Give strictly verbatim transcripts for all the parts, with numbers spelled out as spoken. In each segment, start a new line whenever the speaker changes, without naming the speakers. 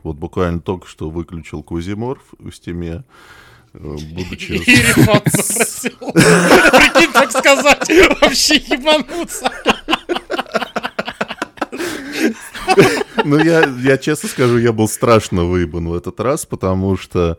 Вот буквально только что выключил Квазиморф в Стиме, будучи...
И рефат попросил. Прикинь, так сказать, вообще ебануться.
Ну, я, я честно скажу, я был страшно выебан в этот раз, потому что,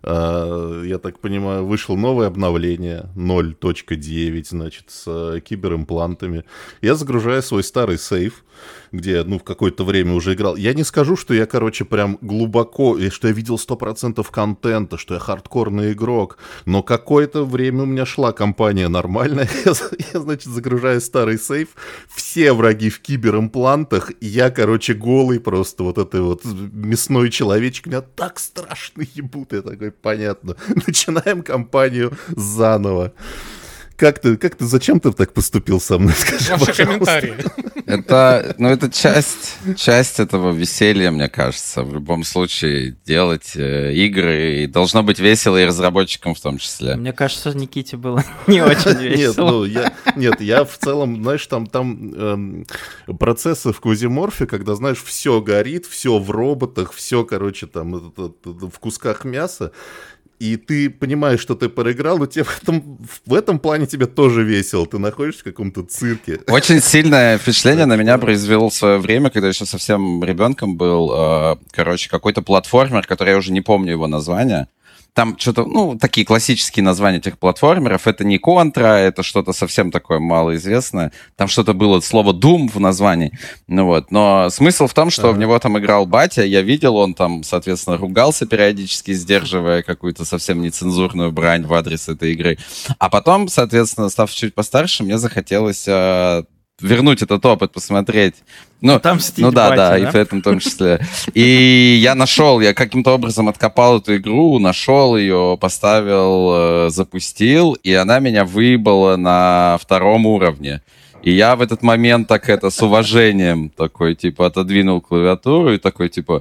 э, я так понимаю, вышло новое обновление ноль точка девять, значит, с э, киберимплантами. Я загружаю свой старый сейф, где, ну, в какое-то время уже играл. Я не скажу, что я, короче, прям глубоко, и что я видел сто процентов контента, что я хардкорный игрок, но какое-то время у меня шла кампания нормальная. Я, я значит, загружаю старый сейф, все враги в киберимплантах, и я, короче, голый просто вот этой вот мясной человечек, меня так страшно ебут, я такой, понятно. Начинаем кампанию заново. Как ты, как ты, зачем ты так поступил со мной? Скажи,
ваши
пожалуйста.
Комментарии.
Это, ну, это часть, часть этого веселья, мне кажется. В любом случае, делать э, игры, и должно быть весело и разработчикам в том числе.
Мне кажется, Никите было не очень весело.
Нет, ну, я, нет, я в целом, знаешь, там, там эм, процессы в Квазиморфе, когда, знаешь, все горит, все в роботах, все, короче, там, это, это, это, в кусках мяса, и ты понимаешь, что ты проиграл, но тебе в этом, в этом плане тебе тоже весело. Ты находишься в каком-то цирке.
Очень сильное впечатление на меня произвел в свое время, когда я еще совсем ребенком был. Короче, какой-то платформер, который я уже не помню его название. Там что-то, ну, такие классические названия этих платформеров. Это не Contra, это что-то совсем такое малоизвестное. Там что-то было, слово Doom в названии. Ну вот. Но смысл в том, что ага. в него там играл батя. Я видел, он там, соответственно, ругался периодически, сдерживая какую-то совсем нецензурную брань в адрес этой игры. А потом, соответственно, став чуть постарше, мне захотелось... вернуть этот опыт, посмотреть. Ну,
там
ну да,
батя,
да,
да,
и в этом в том числе. И я нашел, я каким-то образом откопал эту игру, нашел ее, поставил, запустил, и она меня выебала на втором уровне. И я в этот момент так это с уважением такой, типа, отодвинул клавиатуру и такой, типа,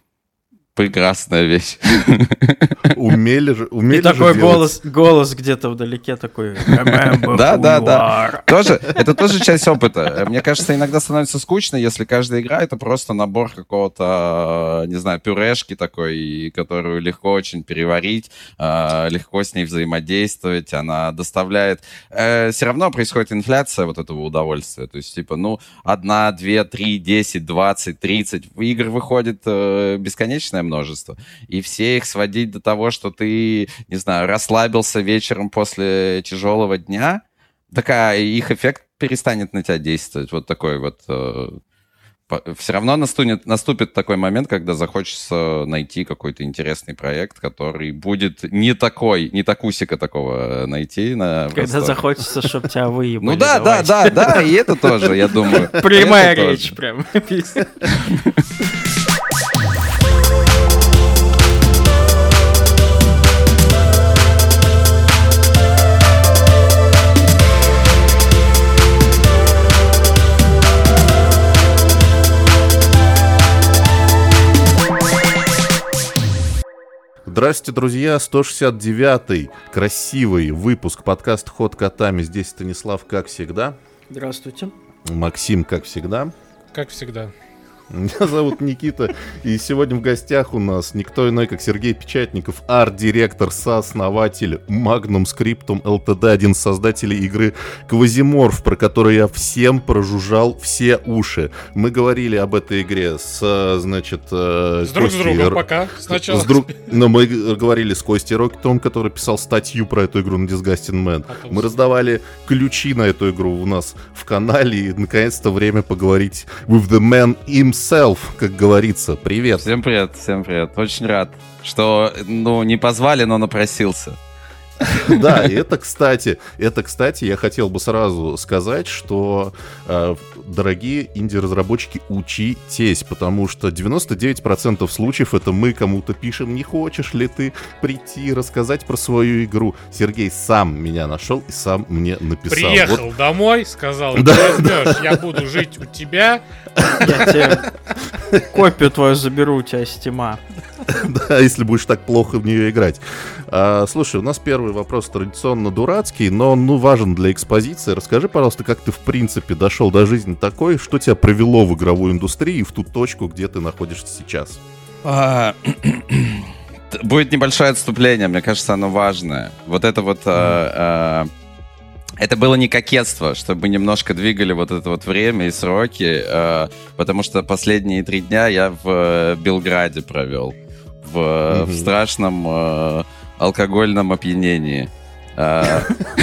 прекрасная вещь.
Умели же, умели
и такой
же
голос, голос где-то вдалеке такой.
Да, да, да. Тоже, это тоже часть опыта. Мне кажется, иногда становится скучно, если каждая игра это просто набор какого-то, не знаю, пюрешки такой, которую легко очень переварить, легко с ней взаимодействовать, она доставляет... Все равно происходит инфляция вот этого удовольствия. То есть, типа, ну, одна, две, три, десять, двадцать, тридцать. Игр выходит бесконечное множество. И все их сводить до того, что ты, не знаю, расслабился вечером после тяжелого дня, такая, их эффект перестанет на тебя действовать. Вот такой вот... Э, по, все равно наступит, наступит такой момент, когда захочется найти какой-то интересный проект, который будет не такой, не такусика такого найти. На
когда захочется, чтобы тебя выебали.
Ну да, да, да, да, и это тоже, я думаю.
Прямая речь прям.
Здравствуйте, друзья, сто шестьдесят девятый красивый выпуск подкаста «Ход котами». Здесь Станислав, как всегда.
Здравствуйте.
Максим, как всегда.
Как всегда.
Меня зовут Никита, и сегодня в гостях у нас никто иной, как Сергей Печатников, арт-директор, сооснователь Magnum Scriptum эл ти ди, один из создателей игры Квазиморф, про которую я всем прожужжал все уши. Мы говорили об этой игре с, значит...
С друг с другом пока, сначала.
С друг... Но мы говорили с Костей Рокетом, который писал статью про эту игру на Disgusting Man. А мы раздавали ключи на эту игру у нас в канале, и наконец-то время поговорить with the man himself. Self, как говорится. Привет.
Всем привет, всем привет. Очень рад, что, ну, не позвали, но напросился.
Да, и это, кстати, это, кстати, я хотел бы сразу сказать, что, э, дорогие инди-разработчики, учитесь, потому что девяносто девять процентов случаев это мы кому-то пишем, не хочешь ли ты прийти рассказать про свою игру. Сергей сам меня нашел и сам мне написал.
Приехал вот. Домой, сказал, да, возьмешь, я буду жить у тебя.
Я тебе копию твою заберу у тебя с Стима.
Да, если будешь так плохо в нее играть. А, слушай, у нас первый вопрос традиционно дурацкий, но он, ну, важен для экспозиции. Расскажи, пожалуйста, как ты, в принципе, дошел до жизни такой, что тебя привело в игровую индустрию и в ту точку, где ты находишься сейчас?
А, будет небольшое отступление, мне кажется, оно важное. Вот это вот... А, а, это было не кокетство, чтобы немножко двигали вот это вот время и сроки, а, потому что последние три дня я в Белграде провел. В, mm-hmm. в страшном а, алкогольном опьянении. А,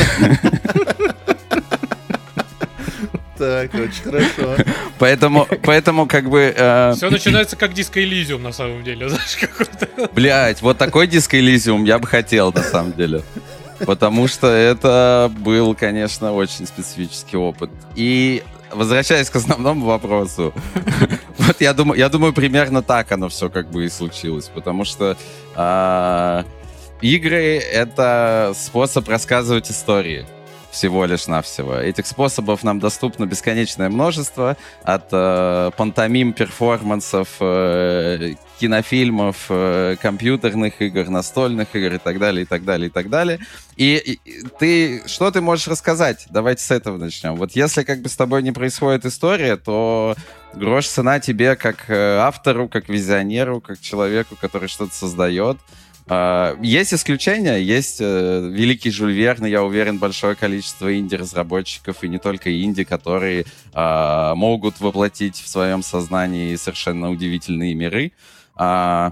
Так, очень хорошо.
Поэтому, поэтому как бы... Э...
Все начинается как Disco Elysium, на самом деле, знаешь, какой-то...
Блять, вот такой Disco Elysium я бы хотел, на самом деле. Потому что это был, конечно, очень специфический опыт. И возвращаясь к основному вопросу, вот я думаю, я думаю, примерно так оно все как бы и случилось. Потому что э... игры — это способ рассказывать истории. Всего лишь навсего. Этих способов нам доступно бесконечное множество, от э, пантомим, перформансов, э, кинофильмов, э, компьютерных игр, настольных игр и так далее, и так далее, и так далее. И, и ты, что ты можешь рассказать? Давайте с этого начнем. Вот если как бы с тобой не происходит история, то грош цена тебе как э, автору, как визионеру, как человеку, который что-то создает. Uh, есть исключения, есть uh, великий Жюль Верн, я уверен, большое количество инди-разработчиков, и не только инди, которые uh, могут воплотить в своем сознании совершенно удивительные миры. Uh,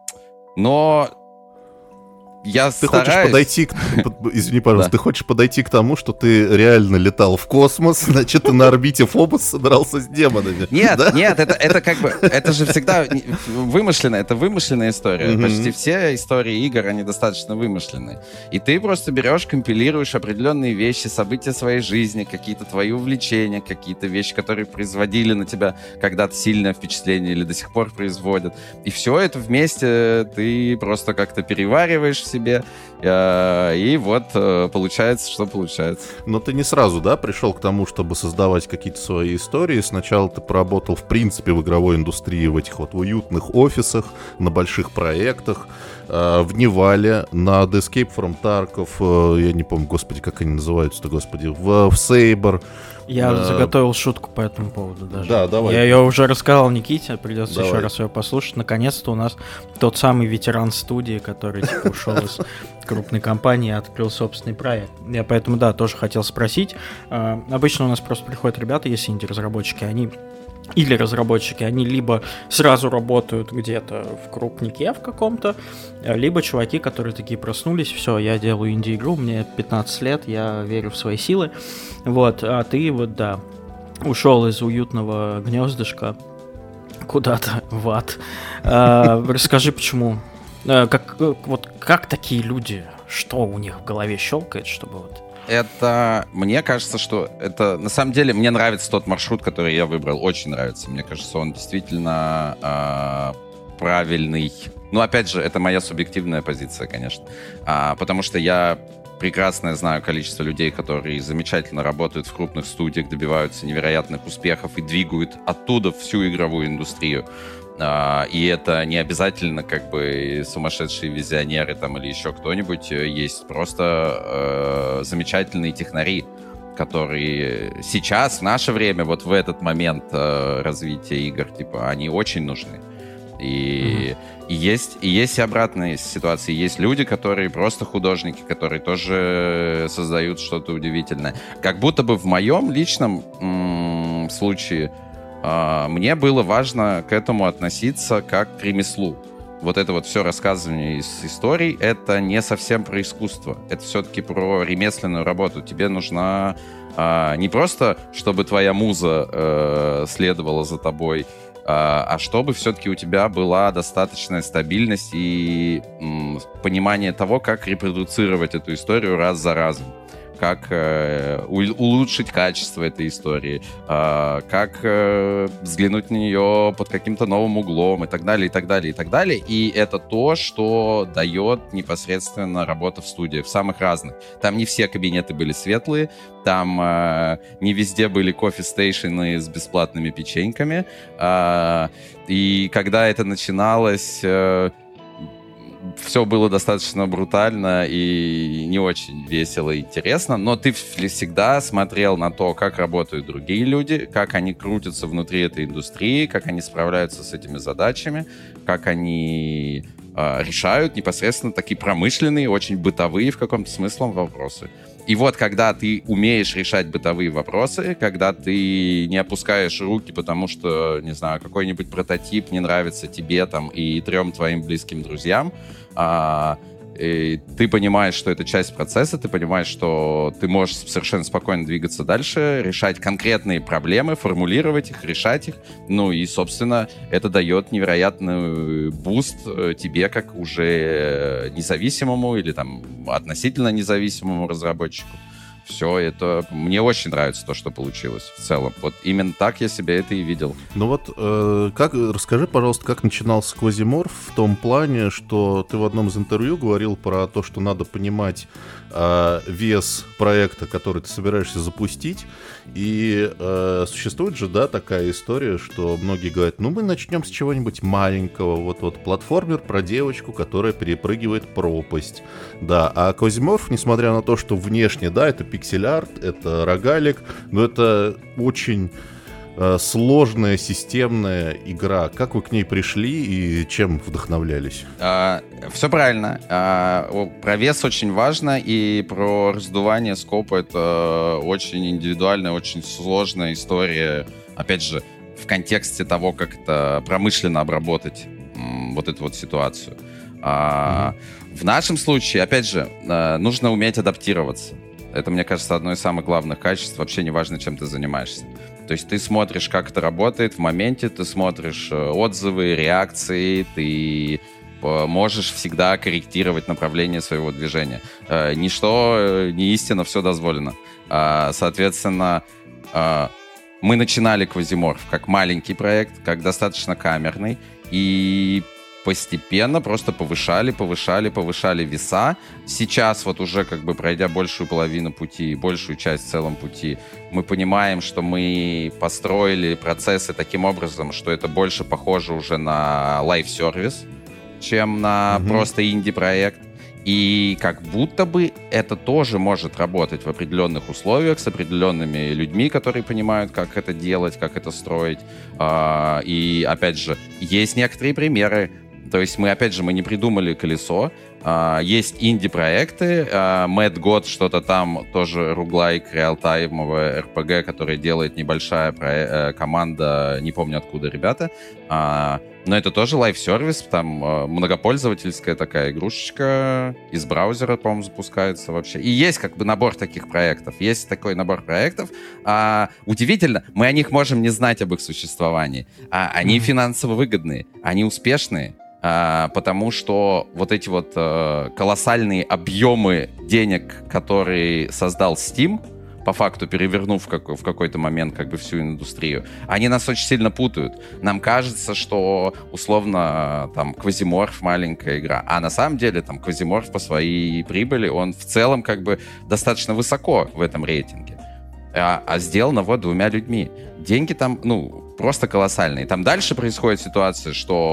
но я
ты
стараюсь...
хочешь подойти к... Извини, пожалуйста, да. Ты хочешь подойти к тому, что ты реально летал в космос, значит, ты на орбите Фобоса дрался с демонами.
Нет,
да?
нет, это, это как бы... Это же всегда вымышленная, это вымышленная история. Mm-hmm. Почти все истории игр, они достаточно вымышленные. И ты просто берешь, компилируешь определенные вещи, события своей жизни, какие-то твои увлечения, какие-то вещи, которые производили на тебя когда-то сильное впечатление или до сих пор производят. И все это вместе ты просто как-то перевариваешь в себе, и вот получается, что получается.
Но ты не сразу, да, пришел к тому, чтобы создавать какие-то свои истории. Сначала ты поработал, в принципе, в игровой индустрии, в этих вот уютных офисах, на больших проектах, в Невале, над Escape from Tarkov, я не помню, господи, как они называются-то, господи, в, в Saber.
Я
а...
заготовил шутку по этому поводу даже.
Да, давай.
Я ее уже рассказал Никите, придется
давай.
еще раз ее послушать. Наконец-то у нас тот самый ветеран студии, который типа, ушел из крупной компании и открыл собственный проект. Я поэтому, да, тоже хотел спросить. А, обычно у нас просто приходят ребята, если инди-разработчики, они... Или разработчики, они либо сразу работают где-то в крупнике в каком-то, либо чуваки, которые такие проснулись, все, я делаю инди-игру, мне пятнадцать лет, я верю в свои силы. Вот, а ты вот, да, ушел из уютного гнездышка куда-то в ад. А, расскажи, почему? А, как, вот, как такие люди, что у них в голове щелкает, чтобы вот...
Это, мне кажется, что это, на самом деле, мне нравится тот маршрут, который я выбрал, очень нравится. Мне кажется, он действительно э, правильный. Ну, опять же, это моя субъективная позиция, конечно. А, потому что я прекрасно знаю количество людей, которые замечательно работают в крупных студиях, добиваются невероятных успехов и двигают оттуда всю игровую индустрию. Uh, и это не обязательно как бы сумасшедшие визионеры там или еще кто-нибудь. Есть просто uh, замечательные технари, которые сейчас, в наше время, вот в этот момент uh, развития игр, типа, они очень нужны. И, mm-hmm. и, есть, и есть и обратные ситуации. Есть люди, которые просто художники, которые тоже создают что-то удивительное. Как будто бы в моем личном м- случае мне было важно к этому относиться как к ремеслу. Вот это вот все рассказывание из историй, это не совсем про искусство. Это все-таки про ремесленную работу. Тебе нужна а, не просто, чтобы твоя муза а, следовала за тобой, а, а чтобы все-таки у тебя была достаточная стабильность и м, понимание того, как репродуцировать эту историю раз за разом. Как э, улучшить качество этой истории, э, как э, взглянуть на нее под каким-то новым углом и так далее, и так далее, и так далее. И это то, что дает непосредственно работа в студии, в самых разных. Там не все кабинеты были светлые, там э, не везде были кофе-стейшены с бесплатными печеньками. Э, и когда это начиналось... Э, все было достаточно брутально и не очень весело и интересно, но ты всегда смотрел на то, как работают другие люди, как они крутятся внутри этой индустрии, как они справляются с этими задачами, как они э, решают непосредственно такие промышленные, очень бытовые в каком-то смысле вопросы. И вот когда ты умеешь решать бытовые вопросы, когда ты не опускаешь руки, потому что, не знаю, какой-нибудь прототип не нравится тебе там и трем твоим близким друзьям, а, и ты понимаешь, что это часть процесса, ты понимаешь, что ты можешь совершенно спокойно двигаться дальше, решать конкретные проблемы, формулировать их, решать их. Ну и, собственно, это дает невероятный буст тебе, как уже независимому или там относительно независимому разработчику. Все это... Мне очень нравится то, что получилось в целом. Вот именно так я себе это и видел.
Ну вот, э, как, расскажи, пожалуйста, как начинался Quasimorph в том плане, что ты в одном из интервью говорил про то, что надо понимать э, вес проекта, который ты собираешься запустить. И э, существует же, да, такая история, что многие говорят, ну мы начнем с чего-нибудь маленького. Вот-вот платформер про девочку, которая перепрыгивает пропасть. Да, а Quasimorph, несмотря на то, что внешне, да, это пиксель-арт, это рогалик, но это очень э, сложная, системная игра. Как вы к ней пришли и чем вдохновлялись?
А, все правильно. А, про вес очень важно, и про раздувание скопа это очень индивидуальная, очень сложная история. Опять же, в контексте того, как это промышленно обработать м, вот эту вот ситуацию. А, mm-hmm. В нашем случае, опять же, нужно уметь адаптироваться. Это, мне кажется, одно из самых главных качеств. Вообще не важно, чем ты занимаешься. То есть ты смотришь, как это работает в моменте, ты смотришь отзывы, реакции, ты можешь всегда корректировать направление своего движения. Ничто не истина, все дозволено. Соответственно, мы начинали Quasimorph как маленький проект, как достаточно камерный, и постепенно просто повышали, повышали, повышали веса. Сейчас вот уже как бы пройдя большую половину пути, большую часть в целом пути, мы понимаем, что мы построили процессы таким образом, что это больше похоже уже на лайв-сервис, чем на mm-hmm. просто инди-проект. И как будто бы это тоже может работать в определенных условиях с определенными людьми, которые понимают, как это делать, как это строить. И опять же, есть некоторые примеры. То есть мы, опять же, мы не придумали колесо. Uh, есть инди-проекты. Uh, Mad God, что-то там, тоже руглайк, реалтаймовое эр пи джи, которое делает небольшая про- uh, команда, не помню откуда ребята. Uh, но это тоже лайв-сервис, там uh, многопользовательская такая игрушечка, из браузера, по-моему, запускается вообще. И есть как бы набор таких проектов. Есть такой набор проектов. Uh, удивительно, мы о них можем не знать, об их существовании. Uh, они mm-hmm. финансово выгодные, они успешные. А, потому что вот эти вот а, колоссальные объемы денег, которые создал Steam, по факту перевернув как, в какой-то момент как бы всю индустрию, они нас очень сильно путают. Нам кажется, что условно там Quasimorph маленькая игра, а на самом деле там Quasimorph по своей прибыли, он в целом как бы достаточно высоко в этом рейтинге. А, а сделано вот двумя людьми. Деньги там, ну, просто колоссальные. Там дальше происходит ситуация,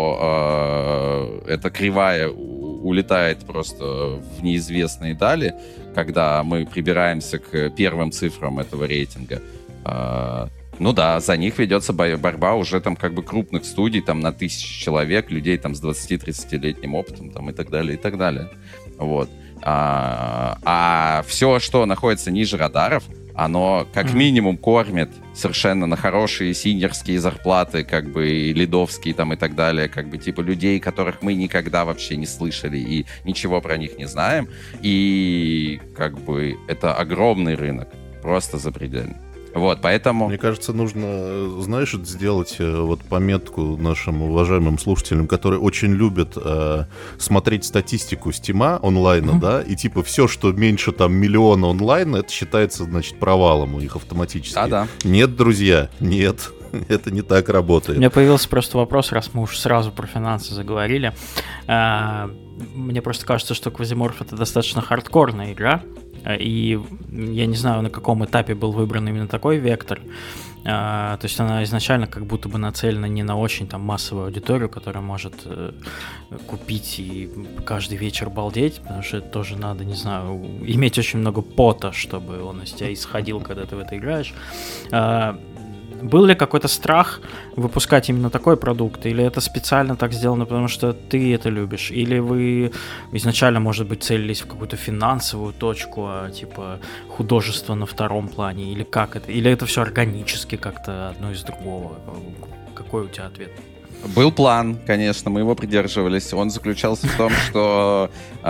что э, эта кривая у- улетает просто в неизвестные дали, когда мы прибираемся к первым цифрам этого рейтинга. Э, ну да, за них ведется бо- борьба уже там как бы крупных студий, там на тысячи человек, людей там с двадцати-тридцатилетним опытом там, и так далее, и так далее. Вот. А, а все, что находится ниже радаров, оно как mm-hmm. минимум кормит совершенно на хорошие синьорские зарплаты, как бы и лидовские там и так далее, как бы типа людей, которых мы никогда вообще не слышали и ничего про них не знаем. И как бы это огромный рынок, просто запредельный. Вот, поэтому...
Мне кажется, нужно, знаешь, сделать вот пометку нашим уважаемым слушателям, которые очень любят э, смотреть статистику Стима онлайна, mm-hmm. да, и типа все, что меньше там миллиона онлайна, это считается, значит, провалом у них автоматически.
Да-да.
Нет, друзья, нет, это не так работает.
У меня появился просто вопрос, раз мы уж сразу про финансы заговорили. Мне просто кажется, что Quasimorph — это достаточно хардкорная игра, И я не знаю, на каком этапе был выбран именно такой вектор. Uh, то есть она изначально как будто бы нацелена не на очень там массовую аудиторию, которая может uh, купить и каждый вечер балдеть, потому что это тоже надо, не знаю, иметь очень много пота, чтобы он из тебя исходил, когда ты в это играешь. Uh, Был ли какой-то страх выпускать именно такой продукт? Или это специально так сделано, потому что ты это любишь? Или вы изначально, может быть, целились в какую-то финансовую точку, а типа художество на втором плане? Или как это? Или это все органически как-то одно из другого? Какой у тебя ответ?
Был план, конечно, мы его придерживались. Он заключался в том, что...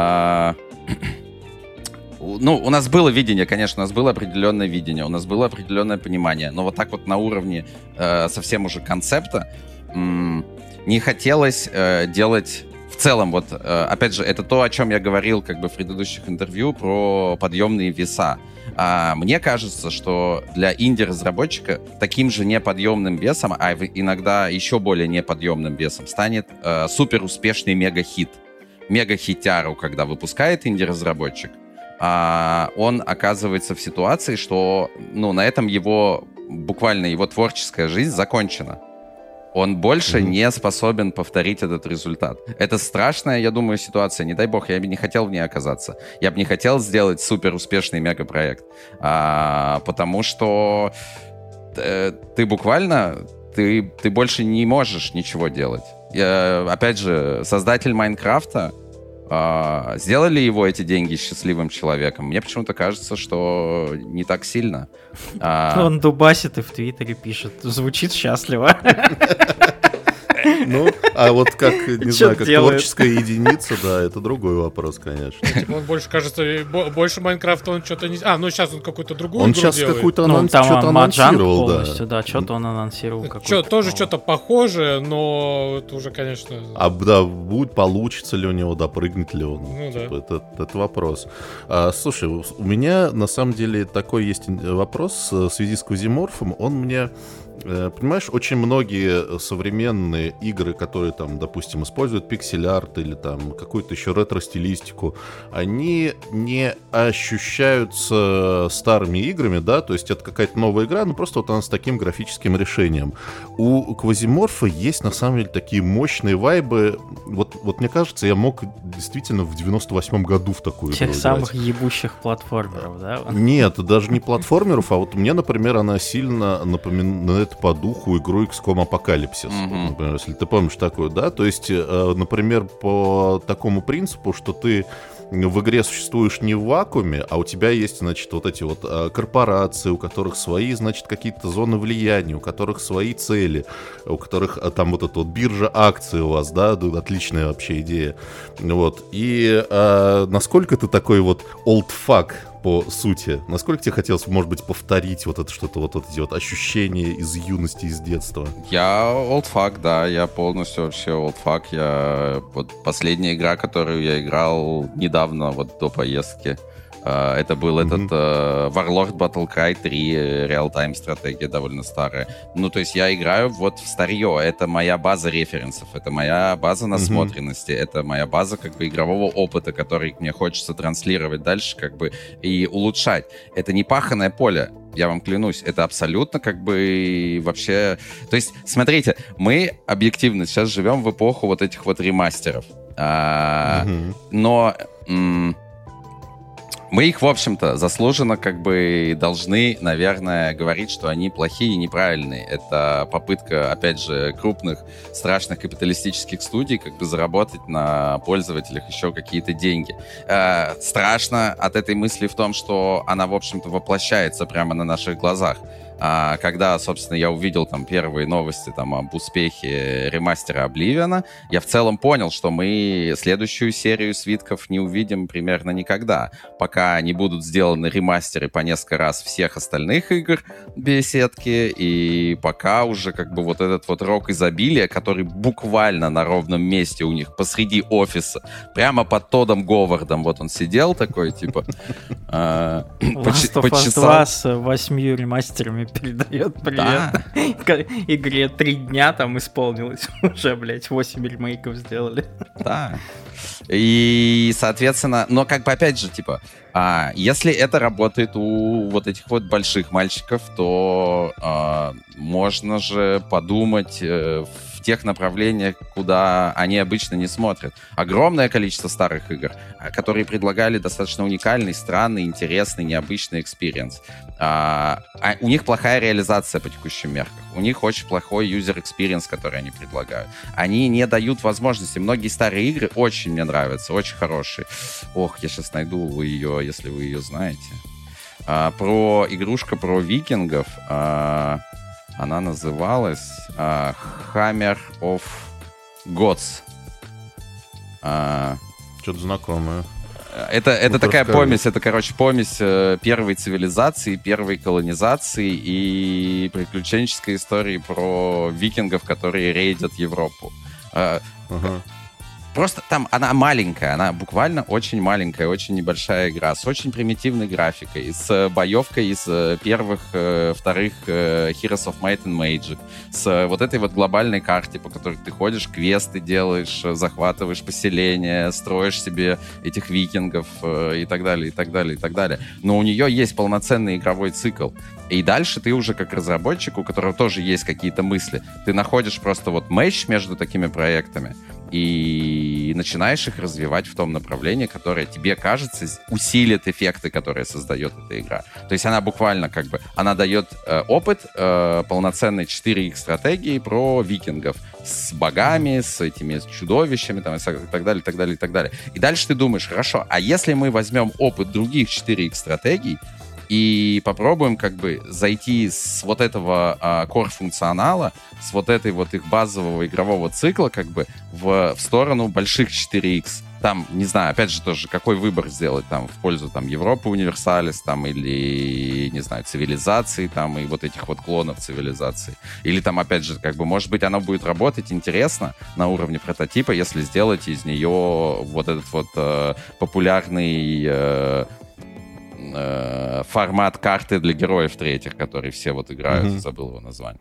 Ну, у нас было видение, конечно, у нас было определенное видение, у нас было определенное понимание, но вот так вот на уровне э, совсем уже концепта м- не хотелось э, делать в целом, вот, э, опять же, это то, о чем я говорил как бы в предыдущих интервью про подъемные веса. А мне кажется, что для инди-разработчика таким же неподъемным весом, а иногда еще более неподъемным весом станет э, суперуспешный мега-хит. Мега-хитяру, когда выпускает инди-разработчик, а он оказывается в ситуации, что, ну, на этом его, буквально его творческая жизнь закончена. Он больше mm-hmm. не способен повторить этот результат. Это страшная, я думаю, ситуация. Не дай бог, я бы не хотел в ней оказаться. Я бы не хотел сделать суперуспешный мегапроект. А, потому что э, ты буквально, ты, ты больше не можешь ничего делать. Я, опять же, создатель Майнкрафта, Uh, сделали его эти деньги счастливым человеком? Мне почему-то кажется, что не так сильно.
Uh... Он дубасит и в Твиттере пишет. Звучит счастливо.
Ну, а вот как, не знаю, как творческая единица, да, это другой вопрос, конечно.
Он больше, кажется, больше Майнкрафта он что-то не... А, ну сейчас он какую-то другую
он
игру
сейчас
делает.
какую-то
ну,
анонс...
там
что-то анонсировал, да.
да. Что-то он анонсировал.
Чё, тоже что-то похожее, но это уже, конечно...
А да, будет, получится ли у него, допрыгнет ли он.
Ну,
типа,
да.
это, это вопрос. А, слушай, у меня на самом деле такой есть вопрос в связи с Квазиморфом. Он мне... Понимаешь, очень многие современные игры, которые там, допустим, используют пиксель-арт или там какую-то еще ретро-стилистику, они не ощущаются старыми играми, да, то есть это какая-то новая игра, но просто вот она с таким графическим решением. У Квазиморфа есть на самом деле такие мощные вайбы. Вот, вот мне кажется, я мог действительно в девяносто восьмом году в такую
Тех
игру
самых
играть.
ебущих платформеров, да?
Нет, даже не платформеров, а вот мне, например, она сильно напоминает по духу игру икс ком Apocalypse, mm-hmm. например, если ты помнишь такую, да, то есть, э, например, по такому принципу, что ты в игре существуешь не в вакууме, а у тебя есть, значит, вот эти вот э, корпорации, у которых свои, значит, какие-то зоны влияния, у которых свои цели, у которых э, там вот эта вот биржа акций у вас, да, отличная вообще идея, вот, и э, насколько ты такой вот old fuck по сути? Насколько тебе хотелось, может быть, повторить вот это что-то, вот, вот эти вот ощущения из юности, из детства?
Я олдфак, да, я полностью вообще олдфак. Я вот последняя игра, которую я играл недавно, вот до поездки, Uh, это был mm-hmm. этот uh, Warlord Battlecry три, реал-тайм стратегия довольно старая. Ну, то есть я играю вот в старье. Это моя база референсов, это моя база насмотренности, mm-hmm. это моя база как бы игрового опыта, который мне хочется транслировать дальше как бы и улучшать. Это не паханое поле. Я вам клянусь, это абсолютно как бы вообще... То есть, смотрите, мы объективно сейчас живем в эпоху вот этих вот ремастеров. Uh, mm-hmm. Но... М- Мы их, в общем-то, заслуженно как бы должны, наверное, говорить, что они плохие и неправильные. Это попытка, опять же, крупных, страшных капиталистических студий как бы заработать на пользователях еще какие-то деньги. Э, страшно от этой мысли в том, что она, в общем-то, воплощается прямо на наших глазах. А когда, собственно, я увидел там первые новости там об успехе ремастера Обливиона, я в целом понял, что мы следующую серию свитков не увидим примерно никогда, пока не будут сделаны ремастеры по несколько раз всех остальных игр беседки, и пока уже как бы вот этот вот рок изобилия, который буквально на ровном месте у них посреди офиса, прямо под Тодом Говардом, вот он сидел такой, типа,
Last of Us два с восьмью ремастерами передает привет. Да. Игре три дня там исполнилось уже, блядь, восемь ремейков сделали.
Да. И, соответственно, но как бы опять же, типа, а, если это работает у вот этих вот больших мальчиков, то а, можно же подумать э, в тех направлениях, куда они обычно не смотрят. Огромное количество старых игр, которые предлагали достаточно уникальный, странный, интересный, необычный экспириенс. А, а у них плохая реализация по текущим меркам. У них очень плохой юзер-экспириенс, который они предлагают. Они не дают возможности. Многие старые игры очень мне нравятся, очень хорошие. Ох, я сейчас найду ее, если вы ее знаете. А, про игрушка про викингов. А, она называлась а, Hammer of Gods. А,
Что-то знакомое.
Это, это ну, такая помесь, это, короче, помесь э, первой цивилизации, первой колонизации и приключенческой истории про викингов, которые рейдят Европу. Э, uh-huh. Просто там она маленькая, она буквально очень маленькая, очень небольшая игра, с очень примитивной графикой, с боевкой из первых, э, вторых э, Heroes of Might and Magic, с вот этой вот глобальной карте, по которой ты ходишь, квесты делаешь, захватываешь поселения, строишь себе этих викингов э, и так далее, и так далее, и так далее. Но у нее есть полноценный игровой цикл. И дальше ты уже как разработчик, у которого тоже есть какие-то мысли, ты находишь просто вот мэч между такими проектами и начинаешь их развивать в том направлении, которое тебе кажется усилит эффекты, которые создает эта игра. То есть она буквально как бы, она дает э, опыт э, полноценной четыре икс стратегии про викингов с богами, с этими чудовищами там, и так далее, и так далее, и так далее. И дальше ты думаешь, хорошо, а если мы возьмем опыт других четыре икс стратегий и попробуем как бы зайти с вот этого а, core-функционала, с вот этой вот их базового игрового цикла как бы в, в сторону больших четыре икс. Там, не знаю, опять же тоже, какой выбор сделать там в пользу там Европы Универсалис там или, не знаю, цивилизации там и вот этих вот клонов цивилизации. Или там, опять же, как бы, может быть, оно будет работать интересно на уровне прототипа, если сделать из нее вот этот вот э, популярный... Э, формат карты для героев третьих, которые все вот играют, mm-hmm. забыл его название.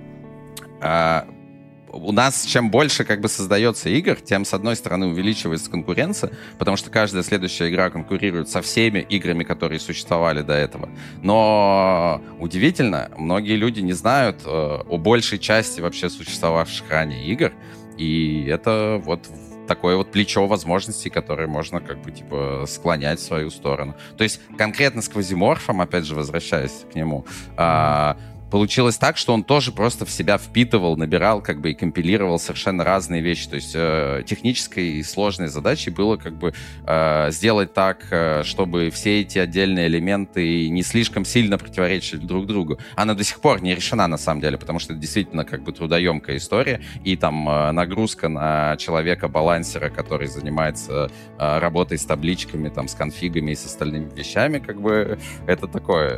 А, у нас чем больше как бы создается игр, тем, с одной стороны, увеличивается конкуренция, потому что каждая следующая игра конкурирует со всеми играми, которые существовали до этого. Но удивительно, многие люди не знают э, о большей части вообще существовавших ранее игр, и это вот такое вот плечо возможностей, которые можно как бы типа склонять в свою сторону. То есть конкретно с Квазиморфом, опять же, возвращаясь к нему, а, получилось так, что он тоже просто в себя впитывал, набирал как бы и компилировал совершенно разные вещи. То есть э, технической и сложной задачей было как бы э, сделать так, э, чтобы все эти отдельные элементы не слишком сильно противоречили друг другу. Она до сих пор не решена на самом деле, потому что это действительно как бы трудоемкая история, и там э, нагрузка на человека-балансера, который занимается э, работой с табличками, там, с конфигами и с остальными вещами, как бы это такое...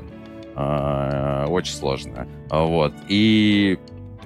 очень сложно. Вот. И,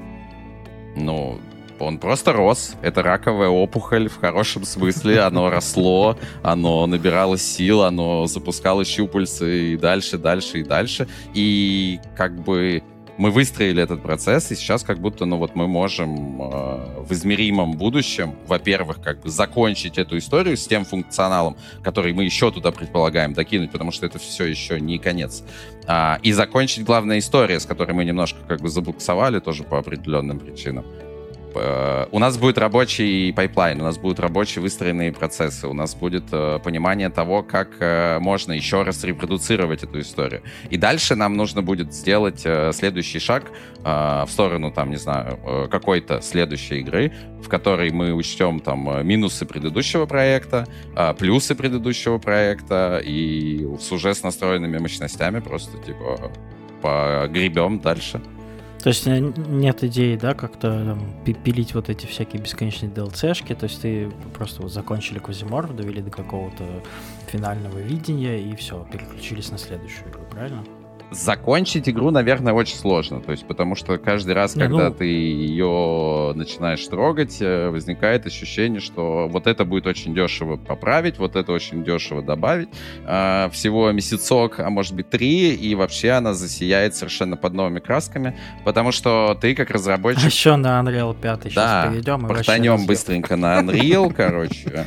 ну, он просто рос. Это раковая опухоль в хорошем смысле. Оно росло, оно набирало сил, оно запускало щупальцы и дальше, дальше и дальше. И как бы мы выстроили этот процесс, и сейчас как будто, ну вот мы можем э, в измеримом будущем, во-первых, как бы закончить эту историю с тем функционалом, который мы еще туда предполагаем докинуть, потому что это все еще не конец. А, и закончить главная история, с которой мы немножко как бы забуксовали тоже по определенным причинам. У нас будет рабочий пайплайн, у нас будут рабочие выстроенные процессы, у нас будет э, понимание того, как э, можно еще раз репродуцировать эту историю. И дальше нам нужно будет сделать э, следующий шаг э, в сторону, там, не знаю, э, какой-то следующей игры, в которой мы учтем там минусы предыдущего проекта, э, плюсы предыдущего проекта, и с уже с настроенными мощностями просто, типа, погребем дальше.
То есть нет идеи, да, как-то там, пилить вот эти всякие бесконечные ди эл си-шки, то есть ты просто вот закончили Квазиморф, довели до какого-то финального видения и все, переключились на следующую игру, правильно?
закончить игру, наверное, очень сложно. То есть, потому что каждый раз,
Не,
когда
ну...
ты ее начинаешь трогать, возникает ощущение, что вот это будет очень дешево поправить, вот это очень дешево добавить. А, всего месяцок, а может быть три, и вообще она засияет совершенно под новыми красками, потому что ты как разработчик...
А еще на Unreal пять сейчас
да,
перейдем.
портанем быстренько на Unreal, короче.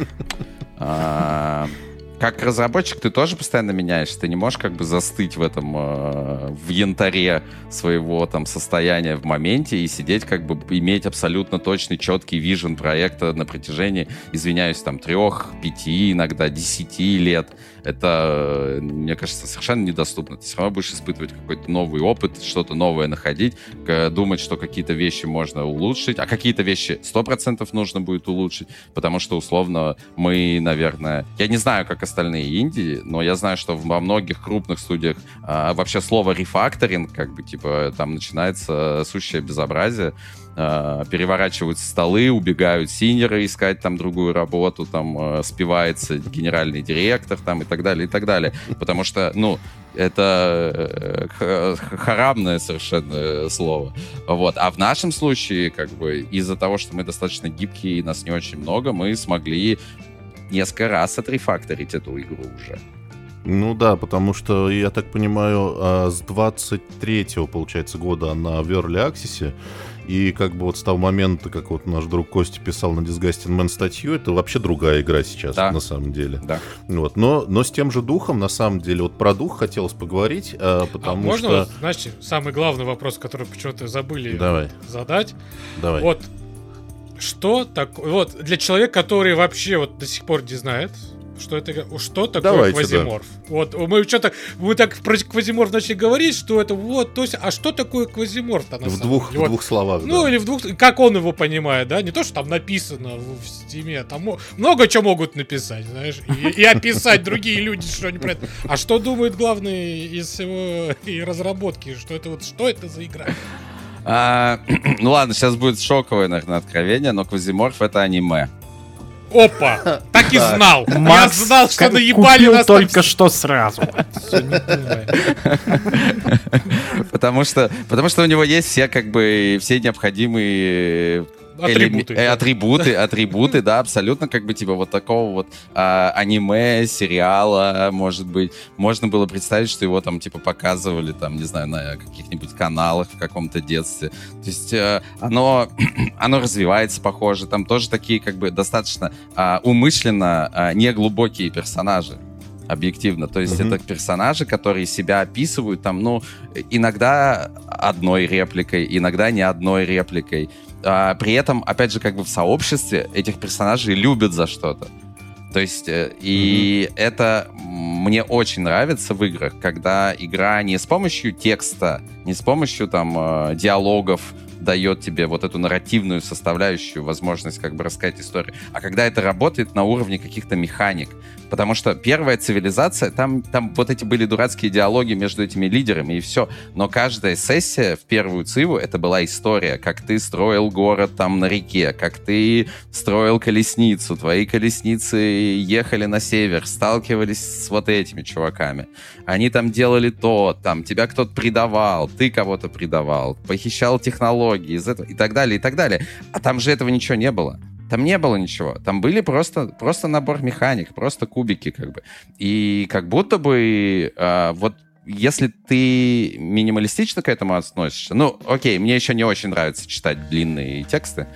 Как разработчик ты тоже постоянно меняешься, ты не можешь как бы застыть в этом, э, в янтаре своего там состояния в моменте и сидеть как бы, иметь абсолютно точный, четкий вижен проекта на протяжении, извиняюсь, там трех, пяти, иногда десяти лет. Это, мне кажется, совершенно недоступно. Ты все равно будешь испытывать какой-то новый опыт, что-то новое находить, думать, что какие-то вещи можно улучшить, а какие-то вещи сто процентов нужно будет улучшить, потому что, условно, мы, наверное... Я не знаю, как остальные инди, но я знаю, что во многих крупных студиях а, вообще слово рефакторинг, как бы, типа, там начинается сущее безобразие. Uh, переворачиваются столы, убегают синеры искать там другую работу, там uh, спивается генеральный директор там и так далее, и так далее. Потому что, ну, это uh, харамное совершенно слово. Вот. А в нашем случае, как бы, из-за того, что мы достаточно гибкие и нас не очень много, мы смогли несколько раз отрефакторить эту игру уже.
Ну да, потому что, я так понимаю, с двадцать третьего, получается, года она в Early Access, и как бы вот с того момента, как вот наш друг Костя писал на Disgusting Man статью, это вообще другая игра сейчас, да. на самом деле. Да. Вот. Но, но с тем же духом, на самом деле, вот про дух хотелось поговорить, потому а
можно,
что...
вот, знаете, самый главный вопрос, который почему-то забыли
Давай.
задать?
Давай.
Вот, что такое... Вот, для человека, который вообще вот до сих пор не знает... Что это, что такое Давайте, квазиморф? Да. Вот мы что-то, мы так про квазиморф начали говорить, что это вот, то есть, а что такое квазиморф-то на
в
самом
двух,
деле?
В двух словах.
Ну
да.
или в двух, как он его понимает, да? Не то, что там написано в Стиме, там много чего могут написать, знаешь, и, и описать другие люди, что они про это. А что думает главный из всего и разработки, что это вот, что это за игра?
А, ну ладно, сейчас будет шоковое, наверное, откровение, но квазиморф — это аниме.
Опа! Так и знал!
Макс
Я знал, что наебали нас
только
там...
что сразу.
Потому что, потому что у него есть все, как бы, все необходимые...
Атрибуты.
Элем... Атрибуты, атрибуты, да, абсолютно, как бы, типа, вот такого вот а, аниме, сериала, может быть. Можно было представить, что его там, типа, показывали, там, не знаю, на каких-нибудь каналах в каком-то детстве. То есть а, оно, оно развивается, похоже. Там тоже такие, как бы, достаточно а, умышленно а, неглубокие персонажи. Объективно. То есть mm-hmm. это персонажи, которые себя описывают там, ну, иногда одной репликой, иногда не одной репликой. А, при этом, опять же, как бы в сообществе этих персонажей любят за что-то. То есть, э, и mm-hmm. это мне очень нравится в играх, когда игра не с помощью текста, не с помощью там э, диалогов дает тебе вот эту нарративную составляющую, возможность как бы рассказать историю, а когда это работает на уровне каких-то механик. Потому что первая цивилизация, там, там вот эти были дурацкие диалоги между этими лидерами и все. Но каждая сессия в первую циву это была история, как ты строил город там на реке, как ты строил колесницу, твои колесницы ехали на север, сталкивались с вот этими чуваками. Они там делали то, там тебя кто-то предавал, ты кого-то предавал, похищал технологии из этого, и так далее, и так далее. А там же этого ничего не было. Там не было ничего. Там были просто, просто набор механик, просто кубики, как бы. И как будто бы э, вот если ты минималистично к этому относишься, ну, окей, мне еще не очень нравится читать длинные тексты.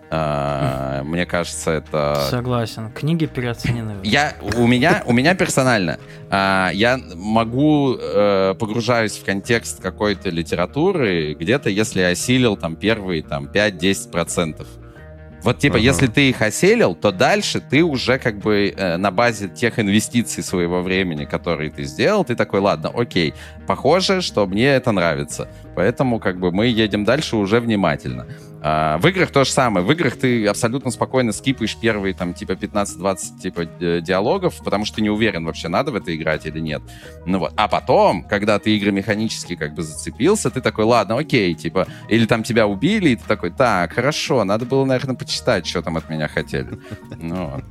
Uh, мне кажется, это...
Согласен. Книги переоценены.
Я, у, меня, у меня персонально uh, я могу uh, погружаюсь в контекст какой-то литературы где-то, если я осилил там первые там, пять-десять процентов. Вот типа, uh-huh. если ты их осилил, то дальше ты уже как бы э, на базе тех инвестиций своего времени, которые ты сделал, ты такой, ладно, окей, похоже, что мне это нравится. Поэтому как бы мы едем дальше уже внимательно. А, в играх то же самое. В играх ты абсолютно спокойно скипаешь первые там типа пятнадцать-двадцать типа диалогов, потому что ты не уверен вообще, надо в это играть или нет. Ну вот. А потом, когда ты игры механически как бы зацепился, ты такой, ладно, окей, типа, или там тебя убили, и ты такой, так, хорошо, надо было, наверное, почитать, что там от меня хотели. Ну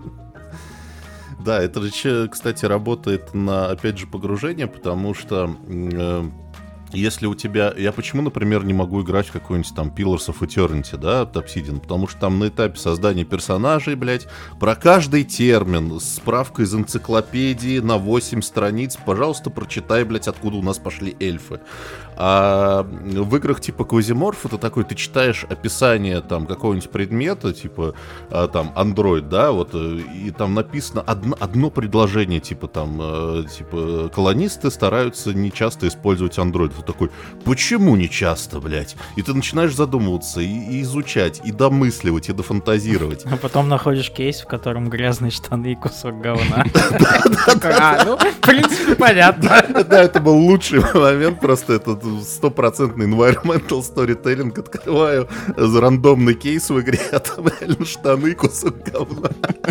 да, это же, кстати, работает на, опять же, погружение, потому что... если у тебя... Я почему, например, не могу играть в какой-нибудь там Pillars of Eternity, да, от Obsidian? Потому что там на этапе создания персонажей, блядь, про каждый термин с справкой из энциклопедии на восемь страниц, пожалуйста, прочитай, блядь, откуда у нас пошли эльфы. А в играх типа Quasimorph это такой, ты читаешь описание там какого-нибудь предмета, типа а, там Android, да, вот, и там написано одно, одно предложение, типа там, типа колонисты стараются не часто использовать Android. Ты такой, почему не часто, блядь? И ты начинаешь задумываться, и, и изучать, и домысливать, и дофантазировать.
А потом находишь кейс, в котором грязные штаны и кусок говна. А, ну, в принципе, понятно.
Да, это был лучший момент, просто этот стопроцентный environmental storytelling. Открываю рандомный кейс в игре, а там реально штаны и кусок говна.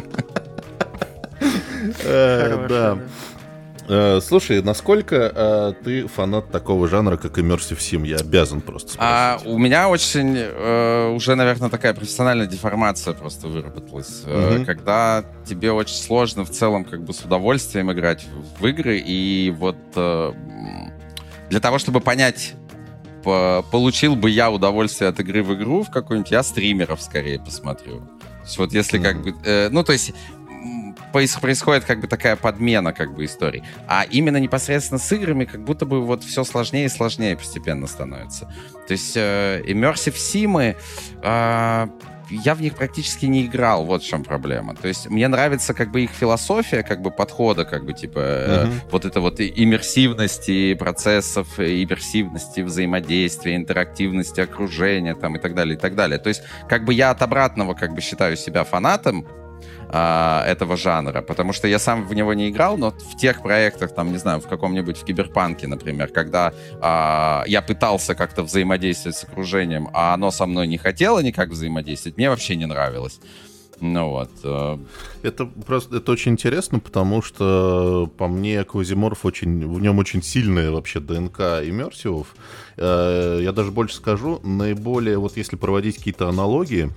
Да. Слушай, насколько ты фанат такого жанра, как Immersive Sim? Я обязан просто спросить.
А, у меня очень э, уже, наверное, такая профессиональная деформация просто выработалась. Mm-hmm. Э, когда тебе очень сложно в целом как бы с удовольствием играть в, в игры, и вот э, для того, чтобы понять, по, получил бы я удовольствие от игры в игру в какую-нибудь, я стримеров скорее посмотрю. То есть вот если mm-hmm. как бы... Э, ну, то есть... происходит как бы такая подмена как бы историй. А именно непосредственно с играми как будто бы вот все сложнее и сложнее постепенно становится. То есть э, Immersive Sim'ы, э, я в них практически не играл, вот в чем проблема. То есть мне нравится как бы их философия как бы подхода, как бы типа э, uh-huh. вот это вот иммерсивности процессов, иммерсивности взаимодействия, интерактивности окружения там и так далее, и так далее. То есть как бы я от обратного как бы считаю себя фанатом а, этого жанра, потому что я сам в него не играл, но в тех проектах, там, не знаю, в каком-нибудь в Киберпанке, например, когда а, я пытался как-то взаимодействовать с окружением, а оно со мной не хотело никак взаимодействовать, мне вообще не нравилось. Ну вот.
Это просто это очень интересно, потому что по мне Quasimorph очень, в нем очень сильная вообще ДНК иммерсивов. Я даже больше скажу, наиболее, вот если проводить какие-то аналогии,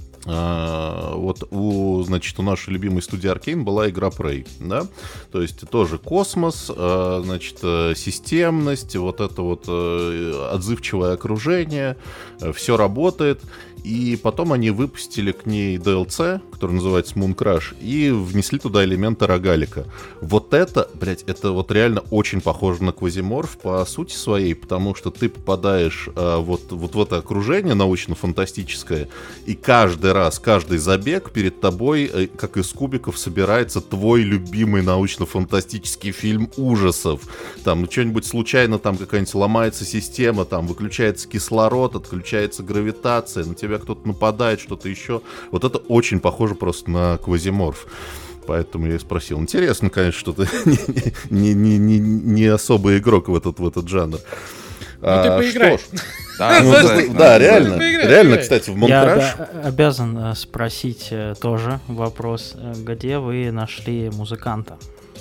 Uh, вот у, значит, у нашей любимой студии Arkane была игра Prey, да, то есть тоже космос, uh, значит, системность, вот это вот uh, отзывчивое окружение, uh, все работает. И потом они выпустили к ней ди эл си, который называется Moon Crash, и внесли туда элементы рогалика. Вот это, блядь, это вот реально очень похоже на Quasimorph по сути своей, потому что ты попадаешь а, вот, вот в это окружение научно-фантастическое, и каждый раз, каждый забег перед тобой, как из кубиков, собирается твой любимый научно-фантастический фильм ужасов. Там что-нибудь случайно, там какая-нибудь ломается система, там выключается кислород, отключается гравитация, на тебя кто-то нападает, что-то еще. Вот это очень похоже просто на Quasimorph. Поэтому я и спросил. Интересно, конечно, что ты не, не, не, не особый игрок в этот, в этот жанр.
Ну а, ты поиграй.
Да, ну, да, да, реально. Поиграй, реально, поиграй. Кстати, в Монкраш...
Я обязан спросить тоже вопрос. Где вы нашли музыканта?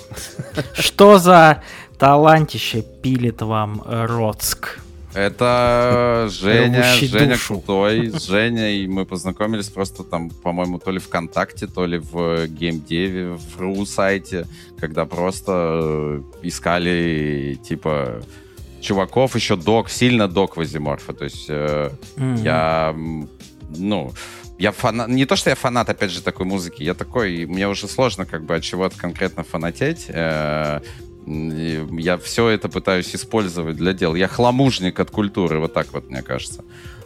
Что за талантище пилит вам Роцк?
Это Женя, Женя крутой. С Женей мы познакомились просто там, по-моему, то ли ВКонтакте, то ли в геймдеве, в РУ сайте, когда просто искали, типа, чуваков еще до, сильно до Quasimorph. То есть э, mm-hmm. я, ну... Я фанат... Не то, что я фанат, опять же, такой музыки. Я такой... Мне уже сложно как бы от чего-то конкретно фанатеть. Я все это пытаюсь использовать для дел. Я хламужник от культуры, вот так вот, мне кажется.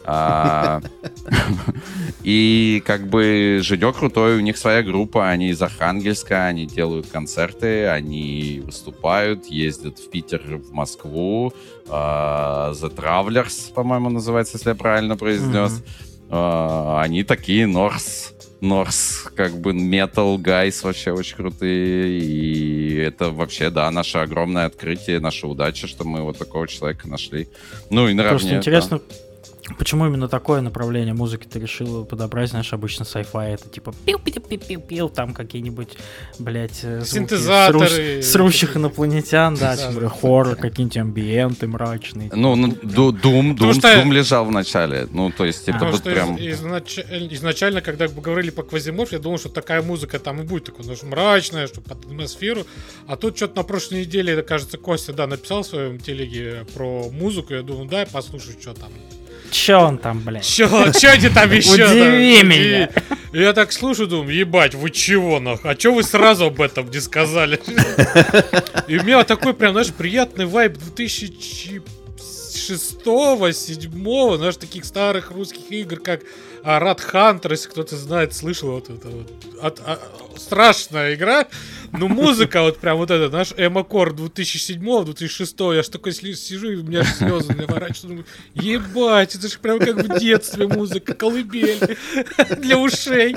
И как бы Женек крутой, у них своя группа, они из Архангельска, они делают концерты, они выступают, ездят в Питер, в Москву. The Travelers, по-моему, называется, если я правильно произнес. Uh, они такие Норс, Норс, как бы метал гайс вообще очень крутые. И это вообще, да, наше огромное открытие, наша удача, что мы вот такого человека нашли. Ну и наравне.
Просто интересно,
да.
Почему именно такое направление музыки ты решил подобрать? Знаешь, обычно sci-fi это типа пиу-пиу-пиу-пиу, там какие-нибудь, блядь, звуки
синтезаторы,
срущ... срущих инопланетян, да, типа хоррор, какие-нибудь амбиенты мрачные.
Ну, ну Doom, Doom, что... Doom лежал в начале, ну, то есть, это вот прям...
Из, изнач... изначально, когда говорили по Квазиморф, я думал, что такая музыка там и будет, такая, ну, мрачная, что под атмосферу, а тут что-то на прошлой неделе, кажется, Костя, да, написал в своем телеге про музыку, я думаю, дай послушаю, что там.
Че он там, блядь?
Че, че они там еще?
Удиви меня.
И я так слушаю, думаю, ебать, вы чего, нахуй? А че вы сразу об этом не сказали? И у меня такой прям, знаешь, приятный вайб две тысячи шестого, седьмого, знаешь, таких старых русских игр, как Rat Hunter, если кто-то знает, слышал, вот это вот. От, от, страшная игра, но музыка вот прям вот эта, наш Эмакор две тысячи седьмого, две тысячи шестого, я ж такой сижу, и у меня слезы наворачиваются, ебать, это же прям как в детстве музыка, колыбель для ушей.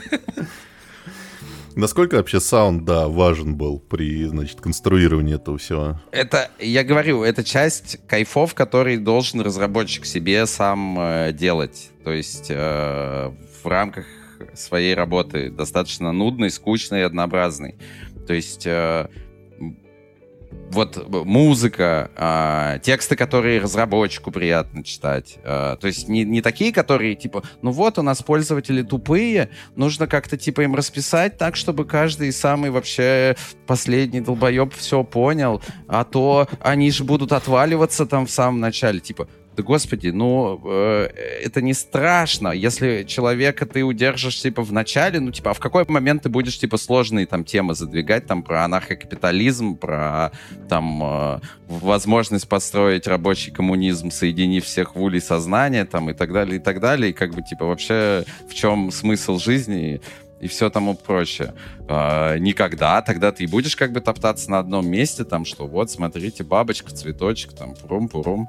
Насколько вообще саунд, да, важен был при, значит, конструировании этого всего?
Это, я говорю, это часть кайфов, которые должен разработчик себе сам э, делать. То есть э, в рамках своей работы достаточно нудной, скучной и однообразной. То есть э, вот музыка, э, тексты, которые разработчику приятно читать. Э, то есть не, не такие, которые типа, ну вот у нас пользователи тупые, нужно как-то типа им расписать так, чтобы каждый самый вообще последний долбоеб все понял, а то они же будут отваливаться там в самом начале. Типа, да господи, ну, э, это не страшно, если человека ты удержишь, типа, в начале, ну, типа, а в какой момент ты будешь, типа, сложные там темы задвигать, там, про анархокапитализм, про, там, э, возможность построить рабочий коммунизм, соединив всех в улей сознания, там, и так далее, и так далее, и, как бы, типа, вообще, в чем смысл жизни и все тому прочее. Э, никогда, тогда ты и будешь, как бы, топтаться на одном месте, там, что вот, смотрите, бабочка, цветочек, там, пурум-пурум.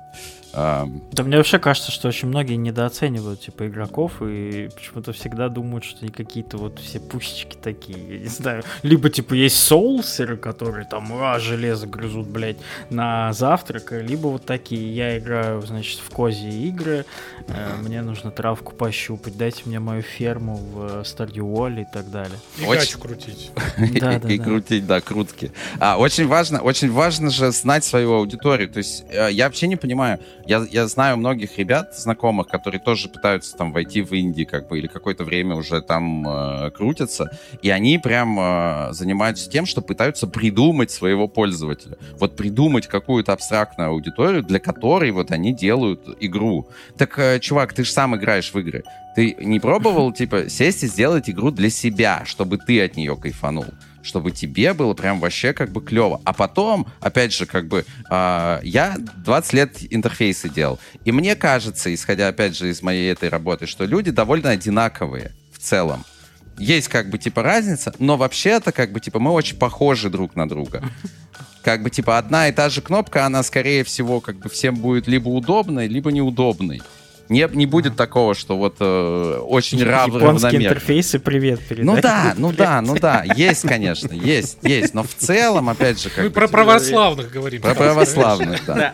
Да мне вообще кажется, что очень многие недооценивают типа игроков и почему-то всегда думают, что они какие-то вот все пусечки такие, я не знаю. Либо типа есть соулсеры, которые там а, железо грызут, блядь, на завтрак, либо вот такие. Я играю, значит, в козьи игры, э, мне нужно травку пощупать, дайте мне мою ферму в Stardew Valley и так далее.
И гачу крутить.
И крутить, да, крутки. Очень важно, очень важно же знать свою аудиторию. То есть я вообще не понимаю. Я, я знаю многих ребят, знакомых, которые тоже пытаются там войти в инди, как бы, или какое-то время уже там э, крутятся, и они прям э, занимаются тем, что пытаются придумать своего пользователя. Вот придумать какую-то абстрактную аудиторию, для которой вот они делают игру. Так, э, чувак, ты же сам играешь в игры. Ты не пробовал, типа, сесть и сделать игру для себя, чтобы ты от нее кайфанул? Чтобы тебе было прям вообще как бы клево. А потом, опять же, как бы, э, я двадцать лет интерфейсы делал. И мне кажется, исходя, опять же, из моей этой работы, что люди довольно одинаковые в целом. Есть как бы, типа, разница, но вообще-то, как бы, типа, мы очень похожи друг на друга. Как бы, типа, одна и та же кнопка, она, скорее всего, как бы, всем будет либо удобной, либо неудобной. Не, не будет такого, что вот э, очень равномерно.
Японские интерфейсы, привет, передай.
Ну да, ну да, ну да, есть, конечно, есть, есть, но в целом, опять же, как
мы про православных говорим.
Про православных, да.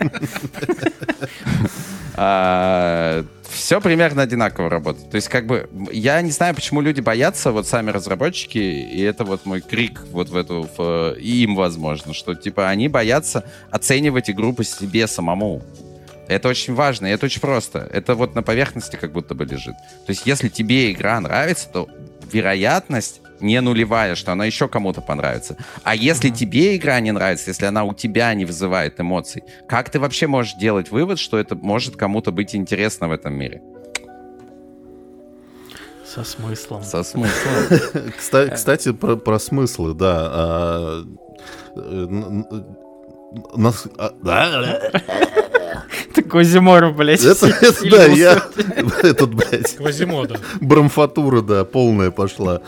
Все примерно одинаково работает. То есть, как бы, я не знаю, почему люди боятся, вот сами разработчики, и это вот мой крик вот в эту, в, им, возможно, что, типа, они боятся оценивать игру по себе самому. Это очень важно, и это очень просто. Это вот на поверхности как будто бы лежит. То есть, если тебе игра нравится, то вероятность не нулевая, что она еще кому-то понравится. А если mm-hmm. тебе игра не нравится, если она у тебя не вызывает эмоций, как ты вообще можешь делать вывод, что это может кому-то быть интересно в этом мире?
Со смыслом.
Со смыслом.
Кстати, про, про смыслы, да. Нас...
Ты Квазиморов, блядь.
Это, это да, я... Этот, блядь...
Квазимода.
Брамфатура, да, полная пошла.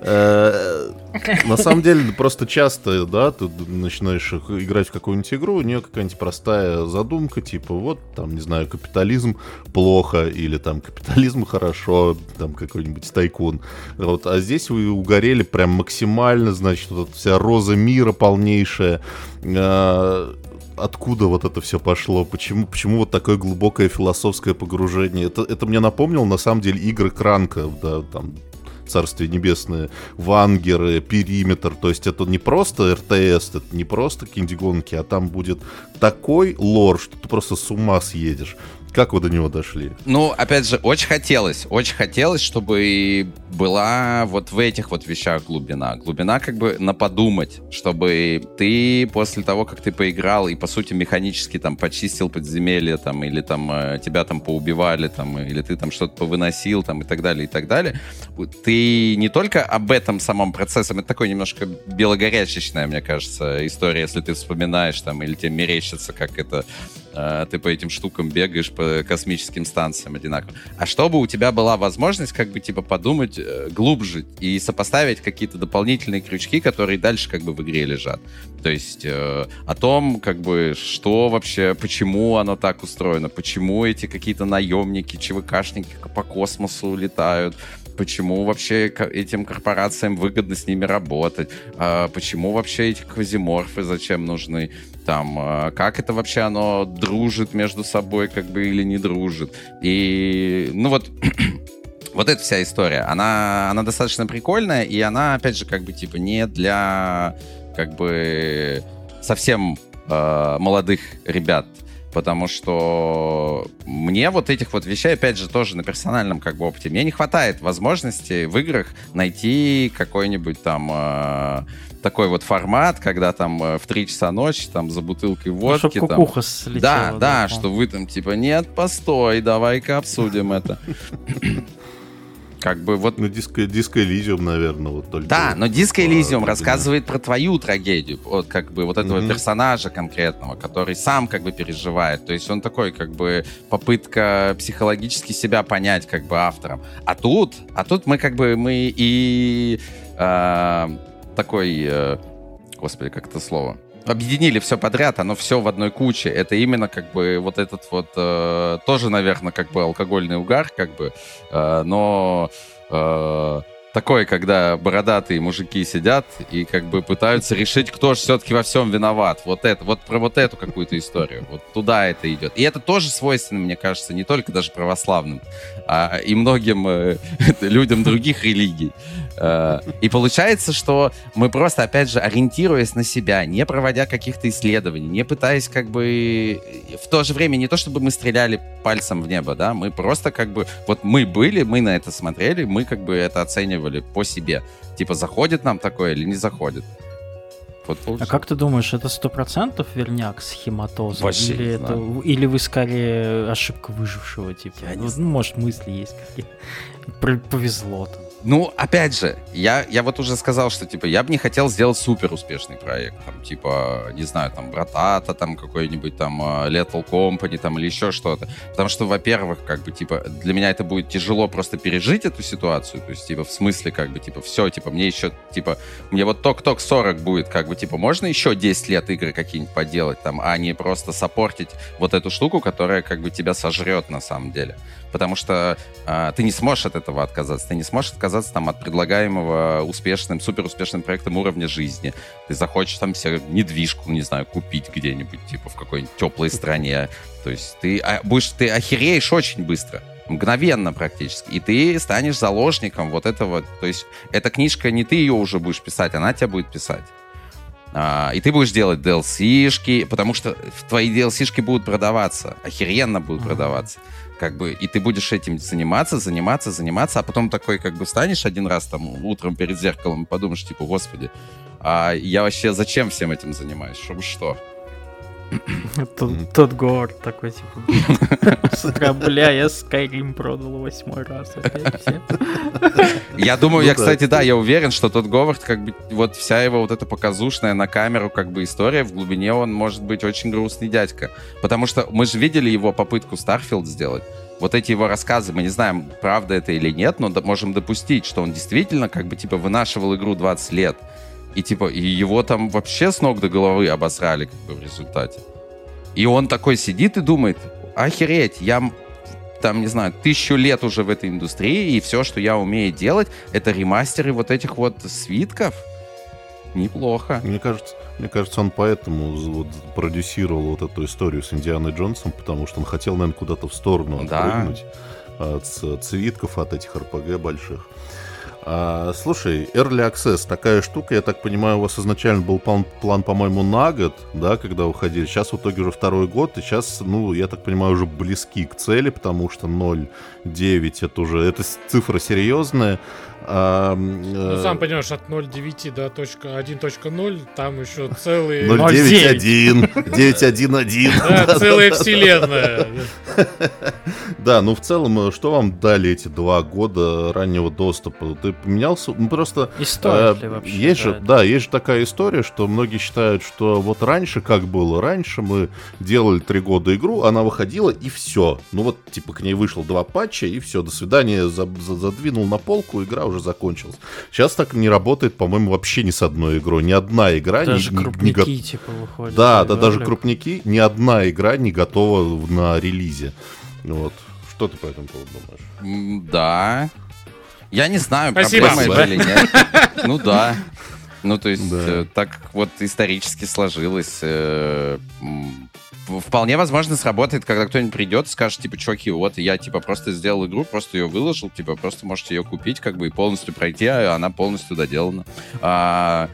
На самом деле, просто часто, да, ты начинаешь играть в какую-нибудь игру, у нее какая-нибудь простая задумка, типа, вот, там, не знаю, капитализм плохо, или там капитализм хорошо, там, какой-нибудь тайкун. Вот, а здесь вы угорели прям максимально, значит, вот вся роза мира полнейшая. откуда вот это все пошло, почему, почему вот такое глубокое философское погружение. Это, это мне напомнило, на самом деле, игры Кранка, да, там, Царствие Небесное, Вангеры, Периметр. То есть это не просто эр тэ эс, это не просто кинди-гонки, а там будет такой лор, что ты просто с ума съедешь. Как вы до него дошли?
Ну, опять же, очень хотелось, очень хотелось, чтобы была вот в этих вот вещах глубина. Глубина как бы на подумать, чтобы ты после того, как ты поиграл и, по сути, механически там почистил подземелье, там, или там тебя там поубивали, там, или ты там что-то повыносил, там, и так далее, и так далее, ты не только об этом самом процессе, это такой немножко белогорячечная, мне кажется, история, если ты вспоминаешь, там, или тебе мерещится, как это ты по этим штукам бегаешь, по космическим станциям одинаково. А чтобы у тебя была возможность как бы типа подумать э, глубже и сопоставить какие-то дополнительные крючки, которые дальше как бы в игре лежат. То есть э, о том, как бы, что вообще, почему оно так устроено, почему эти какие-то наемники, ЧВКшники по космосу летают, почему вообще этим корпорациям выгодно с ними работать, а почему вообще эти квазиморфы зачем нужны, там, как это вообще оно дружит между собой, как бы, или не дружит. И, ну вот, вот эта вся история, она, она достаточно прикольная, и она, опять же, как бы, типа, не для, как бы, совсем э, молодых ребят. Потому что мне вот этих вот вещей, опять же, тоже на персональном как бы опыте, мне не хватает возможности в играх найти какой-нибудь там э, такой вот формат, когда там э, в три часа ночи там за бутылкой водки. Ну,
чтоб кукуха слетела.
Да, да, да, что вы там типа, нет, постой, давай-ка обсудим это. Как бы вот...
Ну, Disco, Disco Elysium, наверное, вот только...
Да, но Disco Elysium рассказывает про твою трагедию, вот как бы вот этого mm-hmm. персонажа конкретного, который сам как бы переживает. То есть он такой, как бы, попытка психологически себя понять, как бы, автором. А тут, а тут мы как бы, мы и э, такой... Э, господи, как это слово? Объединили все подряд, оно все в одной куче. Это именно как бы вот этот вот э, тоже, наверное, как бы алкогольный угар, как бы, э, но э, такой, когда бородатые мужики сидят и как бы пытаются решить, кто же все-таки во всем виноват. Вот это, вот про вот эту какую-то историю. Вот туда это идет. И это тоже свойственно, мне кажется, не только даже православным, а и многим э, людям других религий. Э, и получается, что мы просто, опять же, ориентируясь на себя, не проводя каких-то исследований, не пытаясь как бы... В то же время не то, чтобы мы стреляли пальцем в небо, да, мы просто как бы... Вот мы были, мы на это смотрели, мы как бы это оценивали по себе. Типа, заходит нам такое или не заходит? Вот
а как ты думаешь, это сто процентов верняк схематоза?
Вообще
или, это, или вы скорее ошибка выжившего? Типа? Ну, ну, может, мысли есть какие-то. Повезло там.
Ну, опять же, я, я вот уже сказал, что, типа, я бы не хотел сделать супер успешный проект, там, типа, не знаю, там, Братата, там, какой-нибудь, там, Lethal Company, там, или еще что-то. Потому что, во-первых, как бы, типа, для меня это будет тяжело просто пережить эту ситуацию, то есть, типа, в смысле, как бы, типа, все, типа, мне еще, типа, мне вот ток-ток сорок будет, как бы, типа, можно еще десять лет игры какие-нибудь поделать, там, а не просто саппортить вот эту штуку, которая, как бы, тебя сожрет на самом деле. Потому что э, ты не сможешь от этого отказаться. Ты не сможешь отказаться там, от предлагаемого успешным, суперуспешным проектом уровня жизни. Ты захочешь там себе недвижку, не знаю, купить где-нибудь, типа в какой-нибудь теплой стране. То есть ты, а, будешь, ты охереешь очень быстро. Мгновенно практически. И ты станешь заложником вот этого. То есть эта книжка, не ты ее уже будешь писать, она тебя будет писать. Uh, и ты будешь делать ди эл си-шки, потому что твои ди эл си-шки будут продаваться, охеренно будут mm-hmm. продаваться. Как бы, и ты будешь этим заниматься, заниматься, заниматься, а потом такой, как бы, встанешь один раз там утром перед зеркалом и подумаешь, типа, господи, а я вообще зачем всем этим занимаюсь? Чтобы что?
Тот Говард такой, типа, с утра, бля, я Skyrim продал восьмой раз.
Я думаю, я, кстати, да, я уверен, что тот Говард, как бы, вот вся его вот эта показушная на камеру, как бы, история, в глубине он может быть очень грустный дядька. Потому что мы же видели его попытку Starfield сделать. Вот эти его рассказы, мы не знаем, правда это или нет, но можем допустить, что он действительно, как бы, типа, вынашивал игру двадцать лет. И типа, и его там вообще с ног до головы обосрали, как бы, в результате. И он такой сидит и думает, охереть, я там, не знаю, тысячу лет уже в этой индустрии, и все, что я умею делать, это ремастеры вот этих вот свитков. Неплохо.
Мне кажется, Мне кажется, он поэтому вот продюсировал вот эту историю с Индианой Джонсом, потому что он хотел, наверное, куда-то в сторону
Да.
отпрыгнуть от с- цвитков, от этих эр пи джи больших. А, слушай, Early Access, такая штука, я так понимаю, у вас изначально был план, план, по-моему, на год, да, когда уходили. Сейчас в итоге уже второй год, и сейчас, ну, я так понимаю, уже близки к цели, потому что ноль девять это уже, это с- цифра серьезная. А,
Ну,
э,
сам понимаешь, от ноль девять до точка один точка ноль, там еще целый...
ноль девять один, девять один один.
Да, целая вселенная.
Да, ну в целом, э, что вам дали эти два года раннего доступа? Ты поменялся? Ну просто...
И стоит
э,
ли вообще?
Есть же,
да, это?
да, есть же такая история, что многие считают, что вот раньше как было? Раньше мы делали три года игру, она выходила и все. Ну вот, типа, к ней вышло два патча и все, до свидания, за- за- задвинул на полку, игра уже закончилась. Сейчас так не работает, по-моему, вообще ни с одной игрой. Ни одна игра
Даже
не, не- не
крупники
го-
типа выходят.
Да, да, даже
Early.
крупники, ни одна игра не готова в- на релизе. Вот. Что ты по этому поводу думаешь?
М, Да. Я не знаю,
Спасибо.
проблема это или нет. Ну да. Ну, то есть,
Да.
э, так вот исторически сложилось. э, м, в- Вполне возможно, сработает, когда кто-нибудь придет и скажет, типа, чуваки, вот я, типа, просто сделал игру, просто ее выложил, типа, просто можете ее купить, как бы, и полностью пройти, а она полностью доделана. А,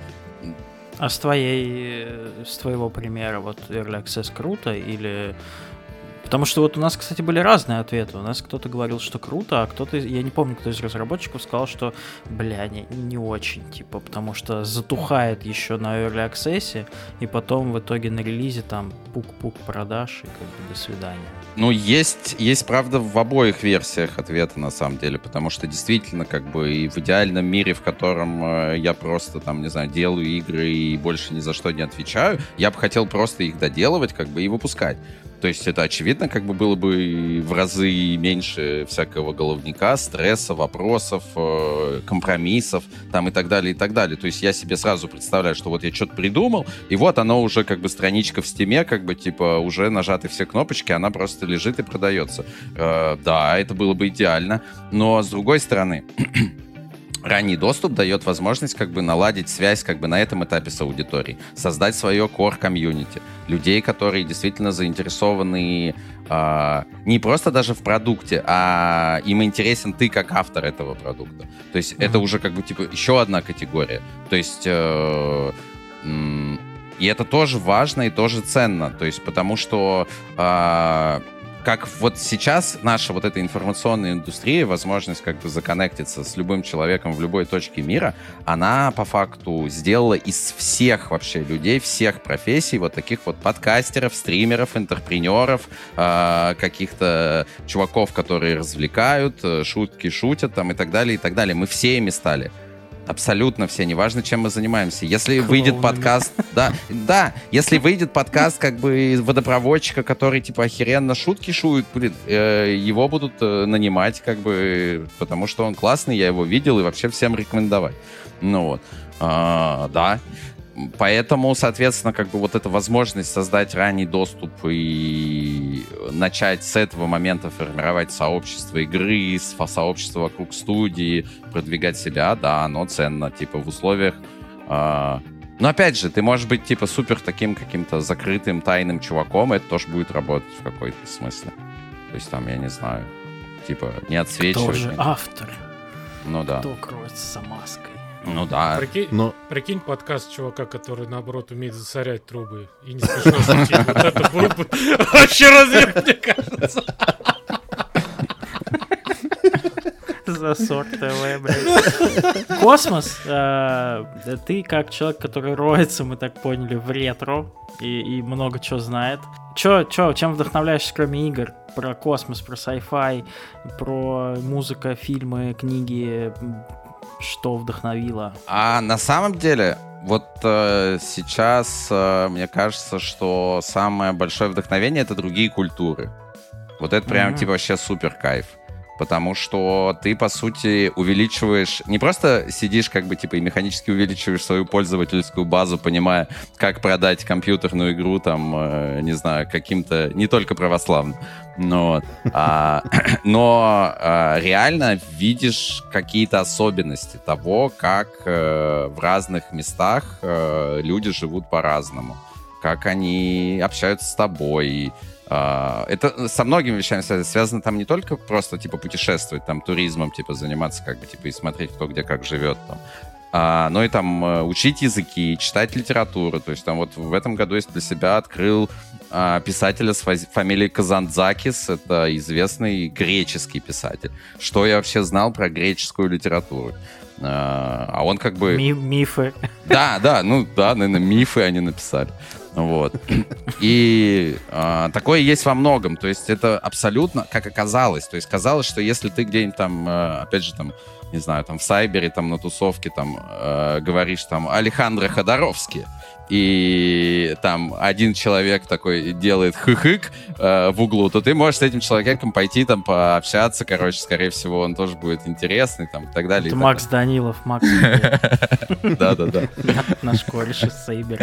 А с твоей, э, с твоего примера, вот Early Access круто или... Потому что вот у нас, кстати, были разные ответы. У нас кто-то говорил, что круто, а кто-то, из- я не помню, кто из разработчиков сказал, что, бля, не, не очень, типа, потому что затухает еще на Early Access, и потом в итоге на релизе там пук-пук продаж, и как бы до свидания.
Ну, есть, есть правда в обоих версиях ответа, на самом деле, потому что действительно, как бы, и в идеальном мире, в котором э, я просто, там, не знаю, делаю игры и больше ни за что не отвечаю, я бы хотел просто их доделывать, как бы, и выпускать. То есть это, очевидно, как бы было бы в разы меньше всякого головника, стресса, вопросов, э, компромиссов, там, и так далее, и так далее. То есть я себе сразу представляю, что вот я что-то придумал, и вот оно уже, как бы, страничка в стиме, как бы, типа, уже нажаты все кнопочки, она просто лежит и продается. Э, да, это было бы идеально, но, с другой стороны... Ранний доступ дает возможность как бы наладить связь как бы на этом этапе с аудиторией, создать свое core-комьюнити, людей, которые действительно заинтересованы э, не просто даже в продукте, а им интересен ты как автор этого продукта. То есть mm-hmm. это уже как бы типа еще одна категория. То есть э, м- и это тоже важно и тоже ценно, то есть потому что э, как вот сейчас наша вот эта информационная индустрия, возможность как бы законнектиться с любым человеком в любой точке мира, она по факту сделала из всех вообще людей, всех профессий вот таких вот подкастеров, стримеров, интерпренеров, э, каких-то чуваков, которые развлекают, шутки шутят там и так далее, и так далее. Мы все ими стали. Абсолютно все, неважно, чем мы занимаемся. Если
Клоунами.
выйдет подкаст, да, да, если выйдет подкаст как бы из водопроводчика, который типа охеренно шутки шует, блин, э, его будут э, нанимать как бы, потому что он классный, я его видел и вообще всем рекомендовать. Ну вот, а, да. Поэтому, соответственно, как бы вот эта возможность создать ранний доступ и начать с этого момента формировать сообщество игры, со- сообщество вокруг студии, продвигать себя, да, оно ценно, типа, в условиях... а, Но опять же, ты можешь быть, типа, супер таким каким-то закрытым, тайным чуваком, это тоже будет работать в какой-то смысле. То есть там, я не знаю, типа, не отсвечивать.
Тоже автор,
Ну да.
кто кроется за маской.
Ну да.
Прикинь,
Но
прикинь подкаст чувака, который, наоборот, умеет засорять трубы. И не смешно шутить. Вот это было бы вообще разрыв, мне кажется.
Засор ТВ, блядь. Космос, э, ты как человек, который роется, мы так поняли, в ретро и, и много чего знает. Чё, чё, чем вдохновляешься, кроме игр? Про космос, про sci-fi, про музыка, фильмы, книги. Что вдохновило?
А на самом деле, вот э, сейчас э, мне кажется, что самое большое вдохновение — это другие культуры. Вот это прям,
Мгм.
типа, вообще супер кайф. Потому что ты, по сути, увеличиваешь... Не просто сидишь, как бы, типа, и механически увеличиваешь свою пользовательскую базу, понимая, как продать компьютерную игру, там, э, не знаю, каким-то... Не только православным. Но, а, но а, реально видишь какие-то особенности того, как э, в разных местах э, люди живут по-разному. Как они общаются с тобой. Это со многими вещами связано. Связано там не только просто, типа, путешествовать, там, туризмом, типа, заниматься, как бы, типа, и смотреть, кто где как живет, там. А, но и там учить языки, читать литературу. То есть там вот в этом году я для себя открыл а, писателя с фамилией Казандзакис. Это известный греческий писатель. Что я вообще знал про греческую литературу? А он как бы...
Ми- мифы.
Да, да, ну да, наверное, мифы они написали. Вот. И а, такое есть во многом. То есть это абсолютно, как оказалось. То есть казалось, что если ты где-нибудь там, опять же, там, не знаю, там в Сайбере, там на тусовке, там, э, говоришь, там, Алехандро Ходоровский, и там один человек такой делает хыхык э, в углу, то ты можешь с этим человеком пойти там пообщаться, короче, скорее всего, он тоже будет интересный, там, и так далее.
Это Макс Данилов, Макс.
Да-да-да.
Наш кореш из Сейбера.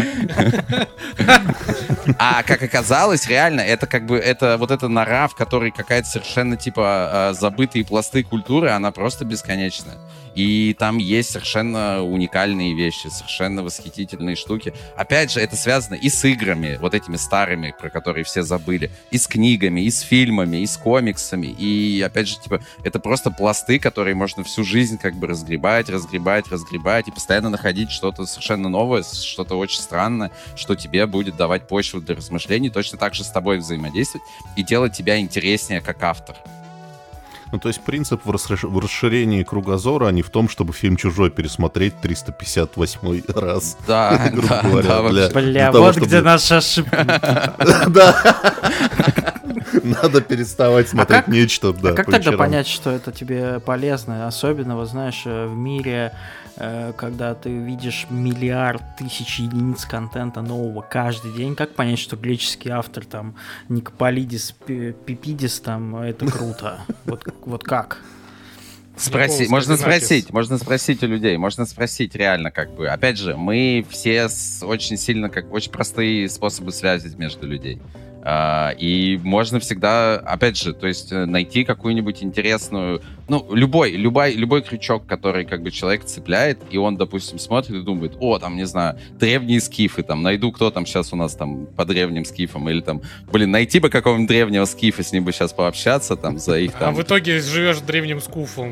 А как оказалось, реально, это как бы, это вот эта нора, в которой какая-то совершенно, типа, забытые пласты культуры, она просто бесконечная. И там есть совершенно уникальные вещи, совершенно восхитительные штуки. Опять же, это связано и с играми, вот этими старыми, про которые все забыли, и с книгами, и с фильмами, и с комиксами. И, опять же, типа, это просто пласты, которые можно всю жизнь как бы разгребать, разгребать, разгребать, и постоянно находить что-то совершенно новое, что-то очень странное, что тебе будет давать почву для размышлений, точно так же с тобой взаимодействовать и делать тебя интереснее как автор.
Ну, то есть принцип в, расш... в расширении кругозора, а не в том, чтобы фильм «Чужой» пересмотреть триста пятьдесят восьмой раз.
Да, да, да.
Бля, вот где наша ошибка.
Да. Надо переставать смотреть нечто, да.
А как тогда понять, что это тебе полезно? Особенно, вот знаешь, в мире, когда ты видишь миллиард тысяч единиц контента нового каждый день, как понять, что греческий автор, там, Никополидис Пипидис, там, это круто? Вот, вот как?
Спроси, можно спросить, можно спросить у людей, можно спросить реально, как бы. Опять же, мы все с, очень сильно, как очень простые способы связи между людей. Uh, и можно всегда, опять же, то есть найти какую-нибудь интересную, ну, любой, любой, любой крючок, который как бы человек цепляет, и он, допустим, смотрит и думает, о, там, не знаю, древние скифы, там, найду, кто там сейчас у нас там по древним скифам, или там, блин, найти бы какого-нибудь древнего скифа, с ним бы сейчас пообщаться, там, за их там...
А в итоге живешь древним скуфом.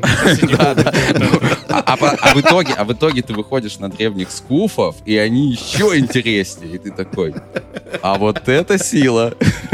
А в итоге, а в итоге ты выходишь на древних скуфов, и они еще интереснее, и ты такой, а вот это сила!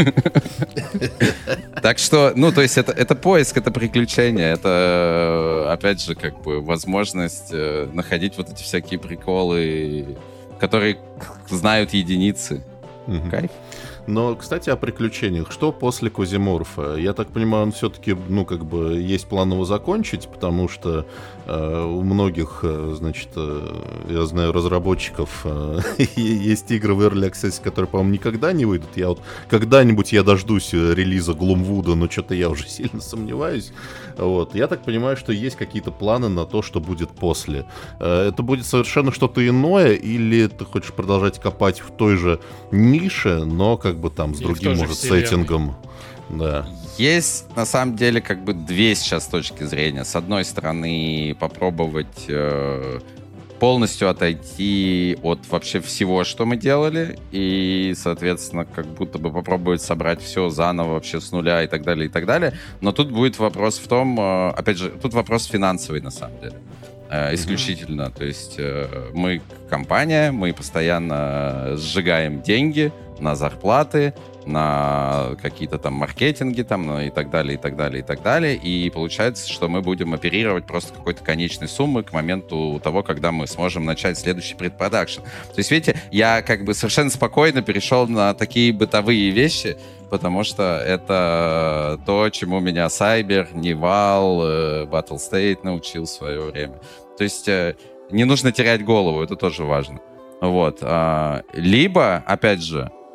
Так что, ну, то есть это, это поиск, это приключение, это, опять же, как бы возможность э, находить вот эти всякие приколы, которые знают единицы.
Угу.
Кайф.
Но, кстати, о приключениях. Что после Козиморфа? Я так понимаю, он все-таки, ну, как бы, есть план его закончить, потому что э, у многих, э, значит, э, я знаю, разработчиков э, есть игры в Early Access, которые, по-моему, никогда не выйдут. Я вот когда-нибудь я дождусь релиза Глумвуда, но что-то я уже сильно сомневаюсь. Вот. Я так понимаю, что есть какие-то планы на то, что будет после. Э, это будет совершенно что-то иное, или ты хочешь продолжать копать в той же нише, но как бы там с
или
другим, может,
вселенной.
Сеттингом. Да.
Есть, на самом деле, как бы две сейчас точки зрения. С одной стороны, попробовать э, полностью отойти от вообще всего, что мы делали, и, соответственно, как будто бы попробовать собрать все заново вообще с нуля и так далее, и так далее. Но тут будет вопрос в том, э, опять же, тут вопрос финансовый, на самом деле. Э, исключительно. Mm-hmm. То есть э, мы компания, мы постоянно сжигаем деньги на зарплаты, на какие-то там маркетинги там, ну, и так далее, и так далее, и так далее. И получается, что мы будем оперировать просто какой-то конечной суммы к моменту того, когда мы сможем начать следующий предпродакшн. То есть, видите, я как бы совершенно спокойно перешел на такие бытовые вещи, потому что это то, чему меня Cyber, Nival, Battle State научил в свое время. То есть не нужно терять голову, это тоже важно. Вот. Либо, опять же,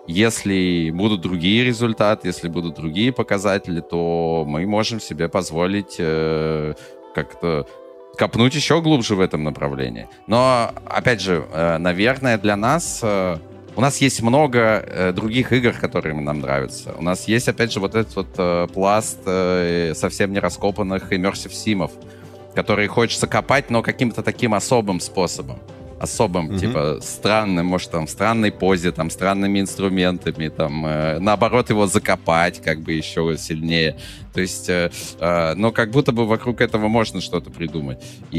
если будут другие результаты, если будут другие показатели, то мы можем себе позволить э, как-то копнуть еще глубже в этом направлении. Но, опять же, э, наверное, для нас... Э, у нас есть много э, других игр, которые нам нравятся. У нас есть, опять же, вот этот вот э, пласт э, совсем не раскопанных immersive симов, которые хочется копать, но каким-то таким особым способом. Особым, mm-hmm. типа, странным, может, там, в странной позе, там, странными инструментами, там, э, наоборот, его закопать, как бы, еще сильнее. То есть, э, э, но как будто бы вокруг этого можно что-то придумать.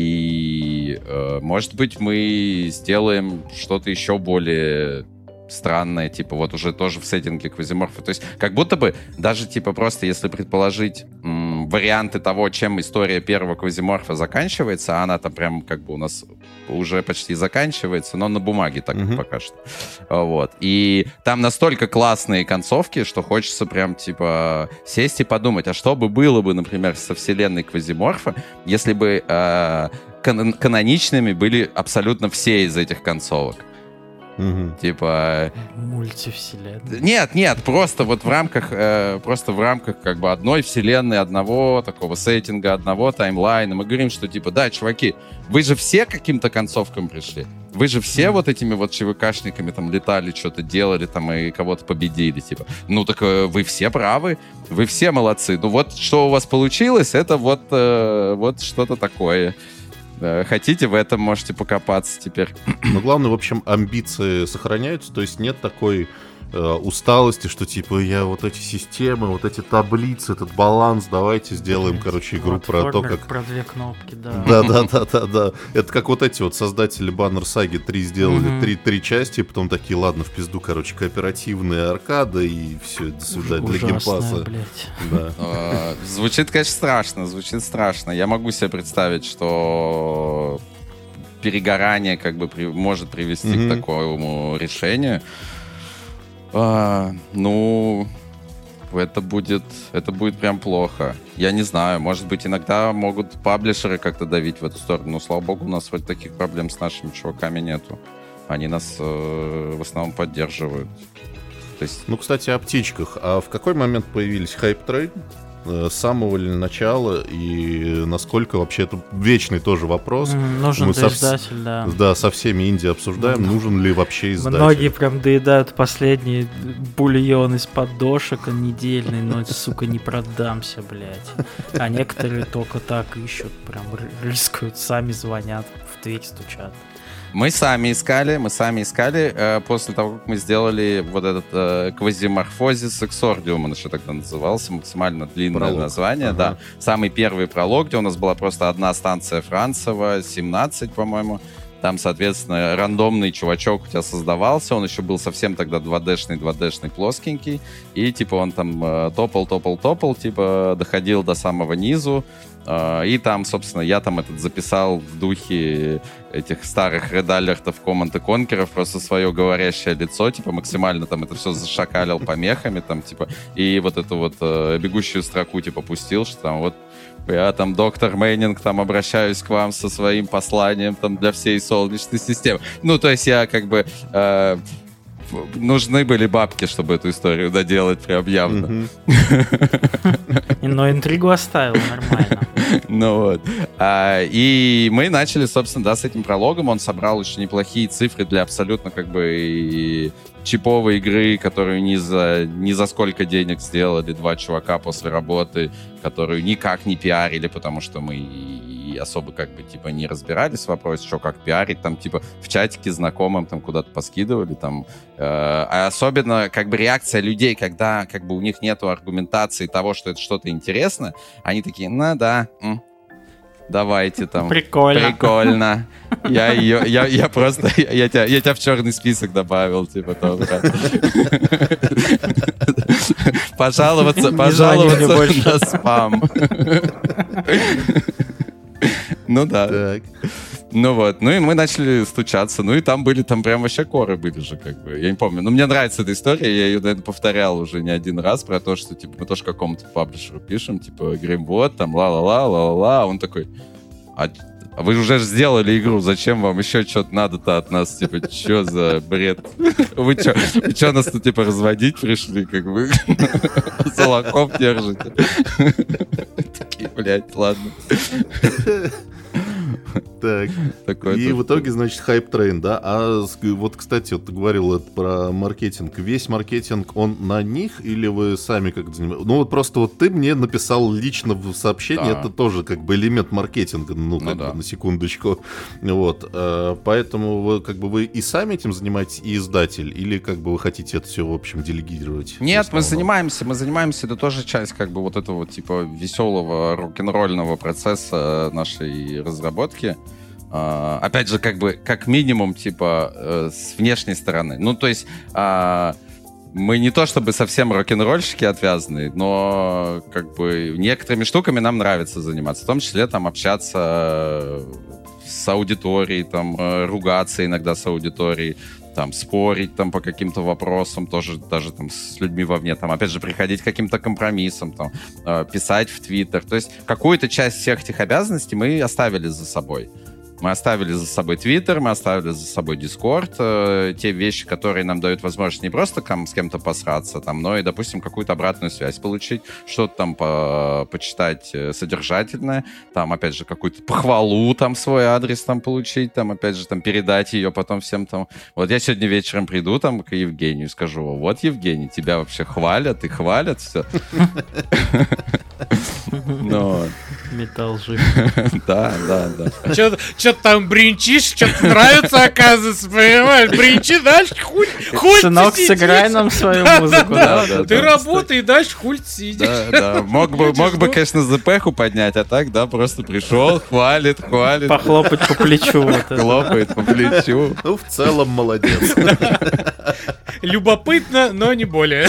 И, э, может быть, мы сделаем что-то еще более странное, типа, вот уже тоже в сеттинге квазиморфа. То есть, как будто бы, даже, типа, просто если предположить м- варианты того, чем история первого квазиморфа заканчивается, а она там прям, как бы, у нас уже почти заканчивается, но на бумаге так mm-hmm. пока что. Вот. И там настолько классные концовки, что хочется прям, типа, сесть и подумать, а что бы было бы, например, со вселенной квазиморфа, если бы э, кан- каноничными были абсолютно все из этих концовок.
Угу.
Типа...
Мультивселенная.
Нет, нет, просто вот в рамках, э, просто в рамках как бы одной вселенной, одного такого сеттинга, одного таймлайна. Мы говорим, что типа, да, чуваки, вы же все к каким-то концовкам пришли. Вы же все mm. вот этими вот ЧВКшниками там летали, что-то делали там и кого-то победили, типа. Ну так э, вы все правы, вы все молодцы. Ну вот что у вас получилось, это вот, э, вот что-то такое. Хотите, в этом можете покопаться теперь.
Но главное, в общем, амбиции сохраняются, то есть нет такой э, усталости, что типа я вот эти системы, вот эти таблицы, этот баланс, давайте сделаем, короче, игру
вот
про то, как...
Про две кнопки, да.
Да-да-да-да-да. Это как вот эти вот создатели Banner Saga три сделали mm-hmm. три, три части, и потом такие, ладно, в пизду, короче, кооперативная аркада, и все, до свидания, для геймпаса.
Да. Звучит, конечно, страшно, звучит страшно. Я могу себе представить, что перегорание как бы при... может привести mm-hmm. к такому решению. А, ну... Это будет, это будет прям плохо. Я не знаю, может быть, иногда могут паблишеры как-то давить в эту сторону, но, слава богу, у нас вроде таких проблем с нашими чуваками нету. Они нас э, в основном поддерживают. То есть...
Ну, кстати, о птичках. А в какой момент появились хайп-трейн? С самого ли начала, и насколько вообще это вечный тоже вопрос.
Mm, нужен
Мы
ли
со...
издатель, да.
Да, со всеми инди обсуждаем, mm. нужен ли вообще издатель.
Многие прям доедают последний бульон из-под дошек недельный, но, сука, не продамся, блядь. А некоторые только так ищут, прям рискуют, сами звонят, в дверь стучат.
Мы сами искали, мы сами искали, э, после того, как мы сделали вот этот э, квазиморфозис Exordium, он еще тогда назывался, максимально длинное пролог. Название, ага. да. Самый первый пролог, где у нас была просто одна станция Францева, семнадцать, по-моему. Там, соответственно, рандомный чувачок у тебя создавался, он еще был совсем тогда два дэ-шный, два дэ-шный, плоскенький, и, типа, он там э, топал, топал, топал, типа, доходил до самого низу, э, и там, собственно, я там этот записал в духе этих старых Red Alert, Command и Conquer'ов, просто свое говорящее лицо, типа, максимально там это все зашакалил помехами, там, типа, и вот эту вот э, бегущую строку, типа, пустил, что там вот я там, доктор Мейнинг, там, обращаюсь к вам со своим посланием там для всей Солнечной системы. Ну, то есть я как бы... Э, нужны были бабки, чтобы эту историю доделать прям явно.
Но интригу оставил нормально.
Ну вот. А, и мы начали, собственно, да, с этим прологом. Он собрал очень неплохие цифры для абсолютно как бы и чиповой игры, которую ни за, ни за сколько денег сделали два чувака после работы, которую никак не пиарили, потому что мы и особо как бы типа не разбирались в вопросе, что как пиарить, там типа в чатике знакомым там куда-то поскидывали, там. Э, а особенно как бы реакция людей, когда как бы у них нету аргументации того, что это что-то интересно, они такие, ну да, м- давайте там.
Прикольно.
Прикольно. Я ее, я, я просто, я, я, тебя, я тебя в черный список добавил, типа того. Пожаловаться, пожаловаться на спам. Ну да. Так. Ну вот, ну и мы начали стучаться, ну и там были, там прям вообще коры были же, как бы, я не помню. Но мне нравится эта история, я ее, наверное, повторял уже не один раз про то, что, типа, мы тоже какому-то паблишеру пишем, типа, говорим, вот, там, ла-ла-ла, ла-ла-ла, он такой, а А вы уже сделали игру, зачем вам еще что-то надо-то от нас? Типа, что за бред? Вы что, вы что нас тут, типа, разводить пришли? Как вы за локов держите? Такие, блядь, ладно.
Так,
Такой
и
тоже
в итоге, значит, хайп-трейн, да? А с- вот, кстати, вот ты говорил это про маркетинг. Весь маркетинг, он на них или вы сами как-то занимаетесь? Ну вот просто вот ты мне написал лично в сообщении,
Да.
это тоже как бы элемент маркетинга, ну,
Ну
как
да.
бы на секундочку. Вот, э, поэтому вы, как бы вы и сами этим занимаетесь, и издатель, или как бы вы хотите это все, в общем, делегировать?
Нет,
в
мы
основном?
занимаемся, мы занимаемся, это тоже часть как бы вот этого типа веселого рок-н-ролльного процесса нашей разработки. А, опять же, как бы, как минимум, типа, э, с внешней стороны. Ну, то есть, а, мы не то чтобы совсем рок-н-ролльщики отвязаны, но как бы некоторыми штуками нам нравится заниматься, в том числе там общаться с аудиторией, там, э, ругаться иногда с аудиторией, там, спорить там по каким-то вопросам, тоже даже там с людьми вовне, там, опять же, приходить к каким-то компромиссам, там, э, писать в Твиттер. То есть какую-то часть всех этих обязанностей мы оставили за собой. Мы оставили за собой Твиттер, мы оставили за собой Дискорд, э, те вещи, которые нам дают возможность не просто там, с кем-то посраться, там, но и, допустим, какую-то обратную связь получить, что-то там по- почитать э, содержательное, там, опять же, какую-то похвалу, там, свой адрес там получить, там, опять же, там, передать ее потом всем там. Вот я сегодня вечером приду там к Евгению и скажу: вот, Евгений, тебя вообще хвалят и хвалят, все. Ну,
Металл жив.
да, да, да.
Что-то там бринчишь, что-то нравится, оказывается, понимаешь? Бринчи, дальше хуй, хуй
Сынок,
ты сидишь.
сыграй нам свою
Да,
музыку.
да,
да,
Ты
да.
работай, и дальше хуй ты сидишь.
Да, да. Мог бы, мог бы, конечно, ЗПХу поднять, а так, да, просто пришел, хвалит, хвалит,
Похлопать по плечу. вот это.
хлопает по плечу.
Ну, в целом, молодец.
Любопытно, но не более.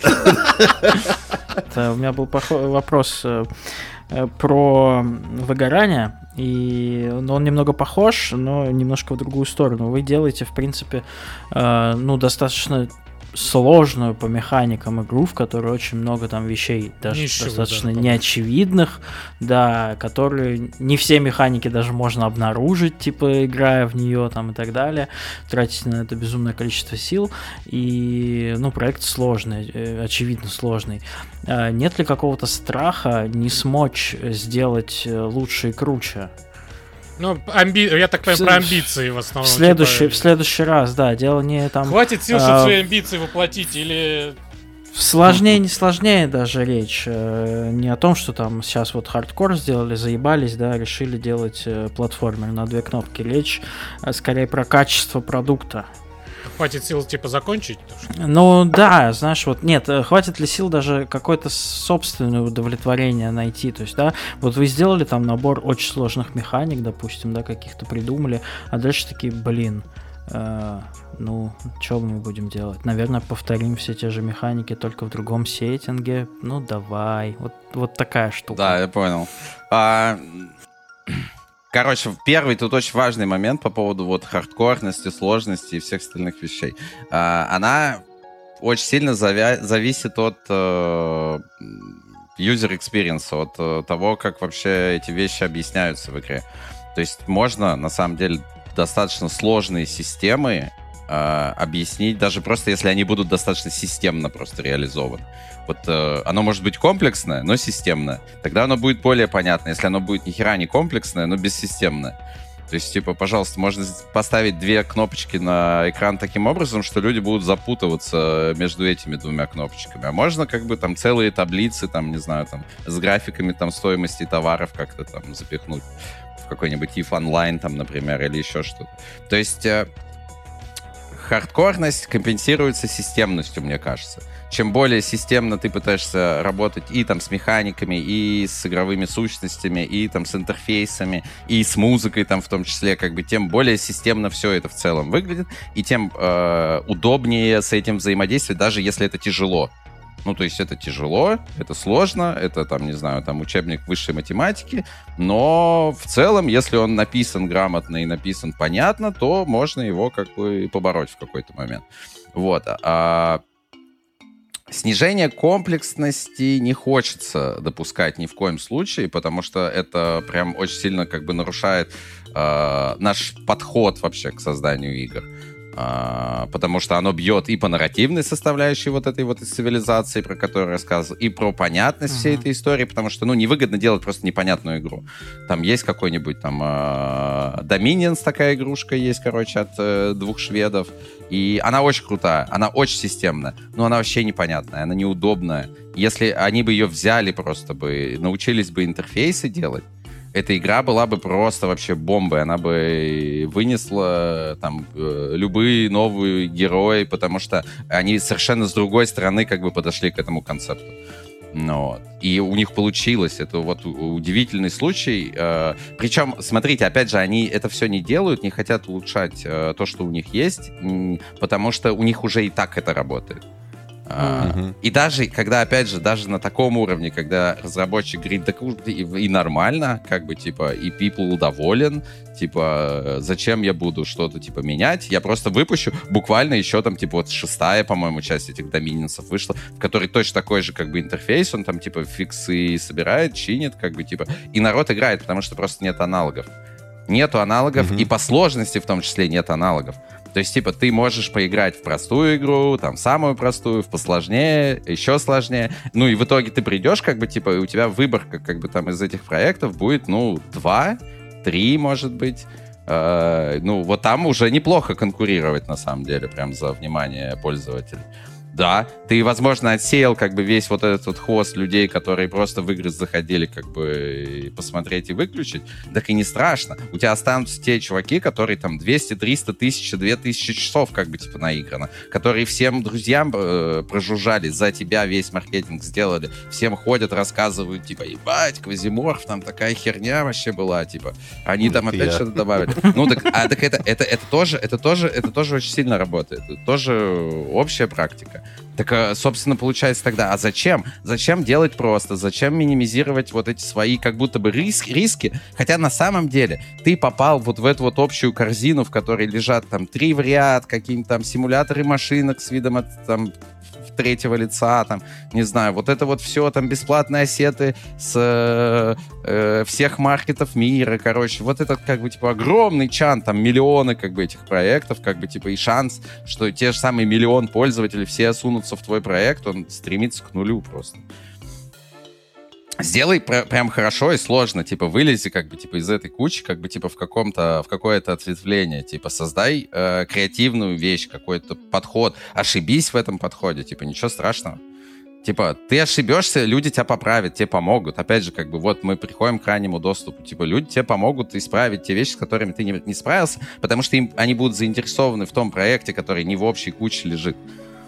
Это у меня был похо- вопрос э, э, про выгорание, и ну, он немного похож, но немножко в другую сторону. Вы делаете, в принципе, э, ну, достаточно сложную по механикам игру, в которой очень много там вещей даже
Ничего,
достаточно
да,
неочевидных, да, которые не все механики даже можно обнаружить, типа, играя в нее там и так далее, тратить на это безумное количество сил, и, ну, проект сложный, э, очевидно сложный. А нет ли какого-то страха не смочь сделать э, лучше и круче?
Ну, амби... я так понимаю,
В
про
с-
амбиции в основном.
В следующий,
типа,
в следующий раз, да, дело не там...
Хватит сил,
а,
чтобы свои амбиции воплотить, или...
Сложнее, не сложнее даже речь. э, Не о том, что там сейчас вот хардкор сделали, заебались, да, решили делать э, платформер на две кнопки. Речь э, скорее про качество продукта.
Хватит сил, типа, закончить?
Ну да, знаешь, вот нет, э, хватит ли сил даже какое-то собственное удовлетворение найти, то есть, да, вот вы сделали там набор очень сложных механик, допустим, да, каких-то придумали, а дальше такие, блин, э, ну, что мы будем делать? Наверное, повторим все те же механики, только в другом сеттинге, ну давай, вот, вот такая штука.
Да, я понял. А, Короче, первый тут очень важный момент по поводу вот хардкорности, сложности и всех остальных вещей. А, она очень сильно завя- зависит от э, user experience, от э, того, как вообще эти вещи объясняются в игре. То есть можно, на самом деле, достаточно сложные системы э, объяснить, даже просто если они будут достаточно системно просто реализованы. Вот э, оно может быть комплексное, но системное. Тогда оно будет более понятно. Если оно будет ни хера не комплексное, но бессистемное. То есть, типа, пожалуйста, можно поставить две кнопочки на экран таким образом, что люди будут запутываться между этими двумя кнопочками. А можно как бы там целые таблицы, там, не знаю, там, с графиками там стоимости товаров как-то там запихнуть в какой-нибудь ай эф онлайн, там, например, или еще что-то. То есть э, хардкорность компенсируется системностью, мне кажется. Чем более системно ты пытаешься работать и там с механиками, и с игровыми сущностями, и там с интерфейсами, и с музыкой там в том числе, как бы, тем более системно все это в целом выглядит, и тем э, удобнее с этим взаимодействовать, даже если это тяжело. Ну, то есть это тяжело, это сложно, это, там, не знаю, там, учебник высшей математики, но в целом, если он написан грамотно и написан понятно, то можно его как бы побороть в какой-то момент. Вот. А Снижение комплексности не хочется допускать ни в коем случае, потому что это прям очень сильно как бы нарушает э, наш подход вообще к созданию игр. Uh, потому что оно бьет и по нарративной составляющей вот этой вот цивилизации, про которую я рассказывал, и про понятность uh-huh. всей этой истории, потому что, ну, невыгодно делать просто непонятную игру. Там есть какой-нибудь там uh, Dominions, такая игрушка есть, короче, от uh, двух шведов, и она очень крутая, она очень системная, но она вообще непонятная, она неудобная. Если они бы ее взяли просто бы, научились бы интерфейсы делать, эта игра была бы просто вообще бомбой. Она бы вынесла там любые новые герои, потому что они совершенно с другой стороны как бы подошли к этому концепту. Ну, вот. И у них получилось. Это вот удивительный случай. Причем, смотрите, опять же, они это все не делают, не хотят улучшать то, что у них есть, потому что у них уже и так это работает. Uh-huh. И даже, когда, опять же, даже на таком уровне, когда разработчик говорит, да и, и нормально, как бы, типа, и people доволен, типа, зачем я буду что-то, типа, менять, я просто выпущу, буквально еще там, типа, вот шестая, по-моему, часть этих домининсов вышла, в которой точно такой же, как бы, интерфейс, он там, типа, фиксы собирает, чинит, как бы, типа, и народ играет, потому что просто нет аналогов. Нету аналогов, uh-huh. и по сложности в том числе нет аналогов. То есть, типа, ты можешь поиграть в простую игру, там, самую простую, в посложнее, еще сложнее. Ну, и в итоге ты придешь, как бы, типа, и у тебя выборка, как бы, там, из этих проектов будет, ну, два, три, может быть. Э, ну, вот там уже неплохо конкурировать, на самом деле, прям за внимание пользователей. Да, ты, возможно, отсеял как бы весь вот этот вот хвост людей, которые просто в игры заходили как бы посмотреть и выключить. Так и не страшно. У тебя останутся те чуваки, которые там двести, триста, тысяча, две тысячи часов как бы типа наиграно, которые всем друзьям э, прожужжали, за тебя весь маркетинг сделали, всем ходят, рассказывают, типа, ебать, Квазиморф, там такая херня вообще была, типа, они там опять что-то добавили. Ну так, а так это, это, это тоже, это тоже, это тоже очень сильно работает. Это тоже общая практика. Так, собственно, получается тогда, а зачем? Зачем делать просто? Зачем минимизировать вот эти свои как будто бы риски? риски? Хотя на самом деле ты попал вот в эту вот общую корзину, в которой лежат там три в ряд, какие-нибудь там симуляторы машинок с видом от там третьего лица, там, не знаю, вот это вот все, там, бесплатные ассеты с э, всех маркетов мира, короче, вот этот, как бы, типа, огромный чан, там, миллионы, как бы, этих проектов, как бы, типа, и шанс, что те же самые миллион пользователей все сунутся в твой проект, он стремится к нулю просто. Сделай пр- прям хорошо и сложно, типа, вылези, как бы, типа, из этой кучи, как бы, типа, в каком-то, в какое-то ответвление, типа, создай э, креативную вещь, какой-то подход, ошибись в этом подходе, типа, ничего страшного. Типа, ты ошибешься, люди тебя поправят, тебе помогут. Опять же, как бы, вот мы приходим к раннему доступу, типа, люди тебе помогут исправить те вещи, с которыми ты не, не справился, потому что им, они будут заинтересованы в том проекте, который не в общей куче лежит.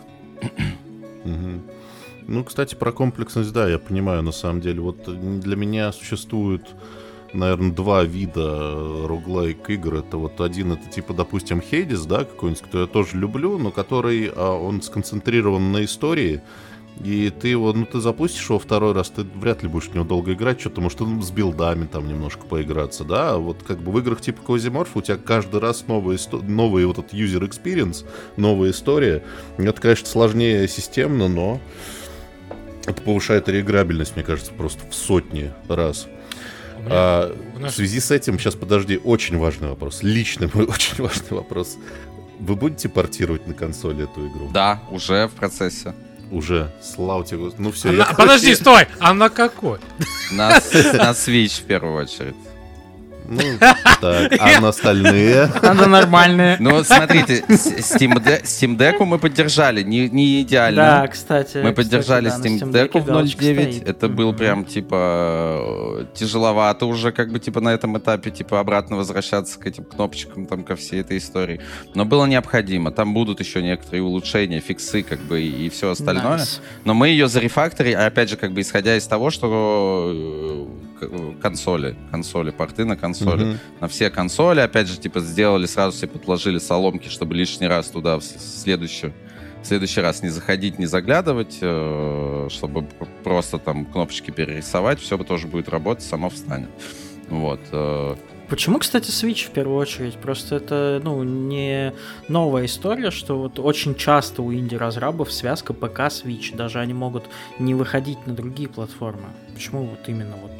Mm-hmm. Ну, кстати, про комплексность, да, я понимаю, на самом деле. Вот для меня существует, наверное, два вида роглайк игр. Это вот один, это типа, допустим, Hades, да, какой-нибудь, который я тоже люблю, но который, он сконцентрирован на истории. И ты его, ну, ты запустишь его второй раз, ты вряд ли будешь в него долго играть, что-то, может, ну, с билдами там немножко поиграться, да, а вот как бы в играх типа Quasimorph у тебя каждый раз новый, исто... новый вот этот user experience, новая история. Это, конечно, сложнее системно, но это повышает реиграбельность, мне кажется, просто в сотни раз. А, в, наш... в связи с этим, сейчас, подожди, очень важный вопрос, личный мой очень важный вопрос. Вы будете портировать на консоли эту игру?
Да, уже в процессе.
Уже, слава тебе. Ну все,
а
я
на... Подожди, стой! А на какой?
На, на Switch в первую очередь.
Ну, так, а на остальные?
Она нормальная.
Ну, смотрите, Steam Deck мы поддержали, не, не идеально.
Да, кстати.
Мы поддержали
кстати, да,
Steam Deck в ноль девять. Это mm-hmm. был прям, типа, тяжеловато уже, как бы, типа, на этом этапе, типа, обратно возвращаться к этим кнопочкам, там, ко всей этой истории. Но было необходимо. Там будут еще некоторые улучшения, фиксы, как бы, и все остальное. Nice. Но мы ее зарефакторили, опять же, как бы, исходя из того, что консоли, консоли, порты на консоли. Mm-hmm. На все консоли, опять же, типа, сделали, сразу себе подложили соломки, чтобы лишний раз туда в следующий, в следующий раз не заходить, не заглядывать, э, чтобы просто там кнопочки перерисовать, все тоже будет работать, само встанет. Вот. Э,
Почему, кстати, Switch в первую очередь? Просто это, ну, не новая история, что вот очень часто у инди-разрабов связка пэ ка-Switch, даже они могут не выходить на другие платформы. Почему вот именно вот...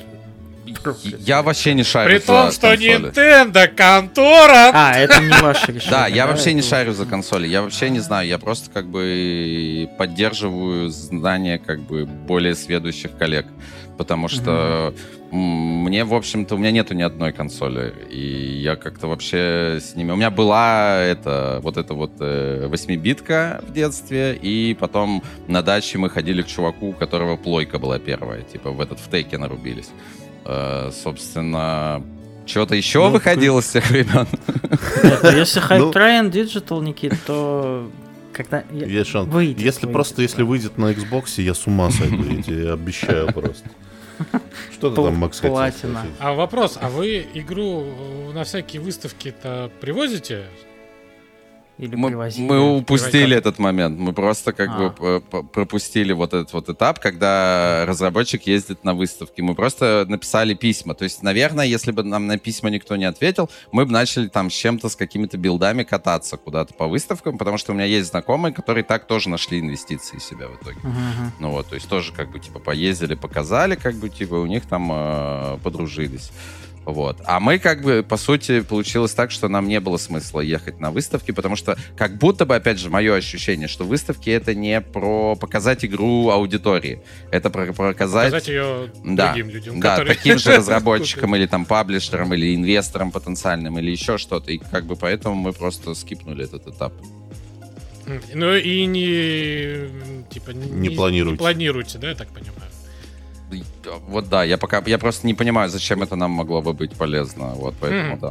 Я вообще не шарю
При
за
том, что
консоли.
Nintendo контора.
А, это не ваше решение.
Да, я вообще не
Это-
шарю за консоли. Я вообще не знаю. Я просто как бы поддерживаю знания как бы более сведущих коллег. Потому что м, мне, в общем-то, у меня нету ни одной консоли. И я как-то вообще с ними... У меня была это, вот эта вот э, восьмибитка в детстве, и потом на даче мы ходили к чуваку, у которого плойка была первая. Типа в этот в Теке нарубились. Э, собственно, что-то еще
Ну,
выходило с тех времен.
Нет, ну если
Ну-
Hype Train Digital, Никит, то когда... я-
Есть шанс.
Выйдет,
Если
выйдет,
просто, если
да.
выйдет на Xbox, я с ума сойду, я тебе обещаю просто. Что ты
Пл-
там, Макс, хотел
платина.
спросить?
А вопрос, а вы игру э, на всякие выставки-то привозите?
Или
Мы,
привозили.
мы упустили
Привозили.
этот момент. Мы просто как
А.
бы п- п- пропустили вот этот вот этап, когда разработчик ездит на выставки. Мы просто написали письма. То есть, наверное, если бы нам на письма никто не ответил, мы бы начали там с чем-то, с какими-то билдами кататься куда-то по выставкам, потому что у меня есть знакомые, которые так тоже нашли инвестиции себя в итоге.
Мгм, мгм.
Ну вот, то есть тоже как бы типа поездили, показали, как бы типа у них там э, подружились. Вот. А мы как бы, по сути, получилось так, что нам не было смысла ехать на выставки, потому что как будто бы, опять же, мое ощущение, что выставки это не про показать игру аудитории, это про показать...
Показать ее
Да,
другим людям,
да,
которые...
таким же разработчикам или там паблишерам или инвесторам потенциальным или еще что-то. И как бы поэтому мы просто скипнули этот этап.
М, Ну и не... Типа,
Не планируете.
Не планируете, да, я так понимаю?
И, Вот да, я пока я просто не понимаю, зачем это нам могло бы быть полезно. Вот поэтому
Мгм.
да.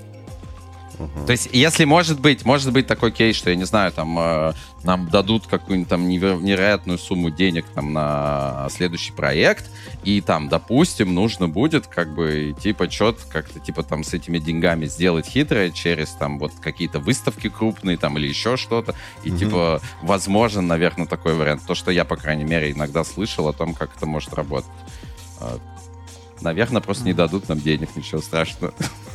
Ага.
То есть, если может быть, может быть такой кейс, что, я не знаю, там э, нам дадут какую-нибудь там неверо- невероятную сумму денег там на следующий проект, и там, допустим, нужно будет как бы типа что-то как-то типа там с этими деньгами сделать хитрое через там вот какие-то выставки крупные там или еще что-то, и
Мгм.
типа возможен, наверное, такой вариант. То, что я, по крайней мере, иногда слышал о том, как это может работать. Э, Наверное, просто не дадут нам денег, ничего страшного.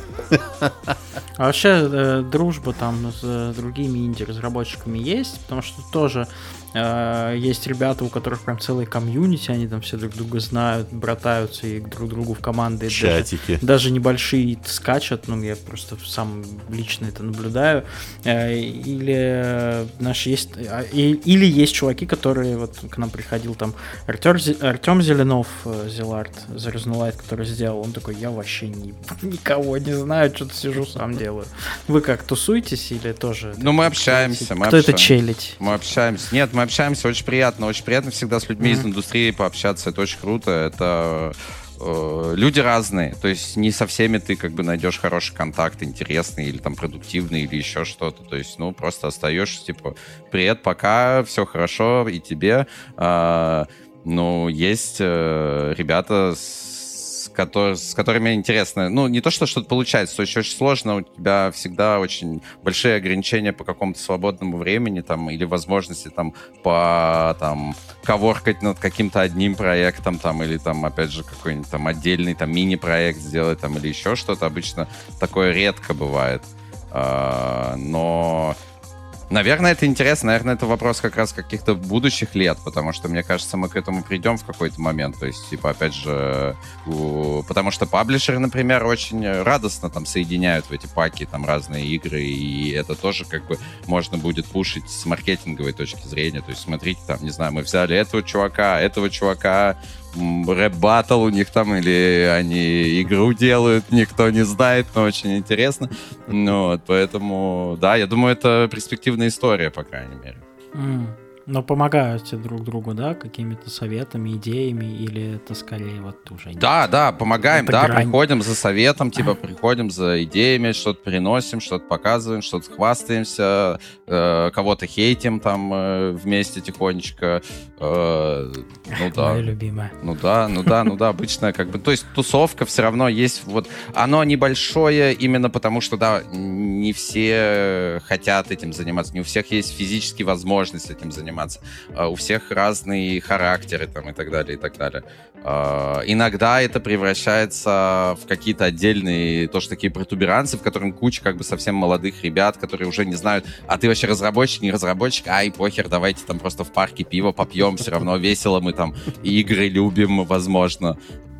А вообще э, дружба там с э, другими инди-разработчиками есть, потому что тоже э, есть ребята, у которых прям целый комьюнити, они там все друг друга знают, братаются и друг другу в команды. даже-
Чатики.
Даже небольшие скачут, ну, я просто сам лично это наблюдаю. Э, Или э, наши есть... а, и- Или есть чуваки, которые... Вот к нам приходил там Артем, Артем Зеленов, э, Зелард, The Light, который сделал. Он такой, я вообще ни- никого не знаю, что-то сижу, сам делаю. Вы как, тусуетесь или тоже?
Ну, мы общаемся, мы
Кто это
общаемся.
челить?
Мы общаемся. Нет, мы общаемся, очень приятно. Очень приятно всегда с людьми из
Мгм.
индустрии пообщаться. Это очень круто. Это э, люди разные. То есть не со всеми ты как бы найдешь хороший контакт, интересный или там продуктивный или еще что-то. То есть, ну, просто остаешься, типа, привет, пока, все хорошо, и тебе. А, ну, есть э, ребята, с, котор- с которыми интересно. Ну, не то, что что-то получается, то есть очень сложно, у тебя всегда очень большие ограничения по какому-то свободному времени там, или возможности там по там коворкать над каким-то одним проектом там, или там, опять же, какой-нибудь там отдельный там мини-проект сделать там, или еще что-то. Обычно такое редко бывает. А, но... Наверное, это интересно. Наверное, это вопрос как раз каких-то будущих лет, потому что, мне кажется, мы к этому придем в какой-то момент. То есть, типа, опять же, у- потому что паблишеры, например, очень радостно там соединяют в эти паки там разные игры, и это тоже как бы можно будет пушить с маркетинговой точки зрения. То есть, смотрите, там, не знаю, мы взяли этого чувака, этого чувака, рэп-баттл у них там, или они игру делают, никто не знает, но очень интересно. Ну, вот, поэтому, да, я думаю, это перспективная история, по крайней мере.
М. Но помогаете друг другу, да, какими-то советами, идеями, или это скорее вот уже... не-
Да, да, помогаем,
Это
да,
грань.
приходим за советом, типа, приходим за идеями, что-то приносим, что-то показываем, что-то хвастаемся, э, кого-то хейтим там э, вместе тихонечко. Э, ну да.
Моя любимая.
Ну да, ну да, ну да, обычно как бы, то есть тусовка все равно есть, вот, оно небольшое именно потому, что, да, не все хотят этим заниматься, не у всех есть физические возможности этим заниматься, анимация. У всех разные характеры там и так далее, и так далее. Иногда это превращается в какие-то отдельные, тоже такие протуберанцы, в которых куча как бы совсем молодых ребят, которые уже не знают, а ты вообще разработчик, не разработчик, ай, похер, давайте там просто в парке пиво попьем, все равно весело, мы там игры любим, возможно.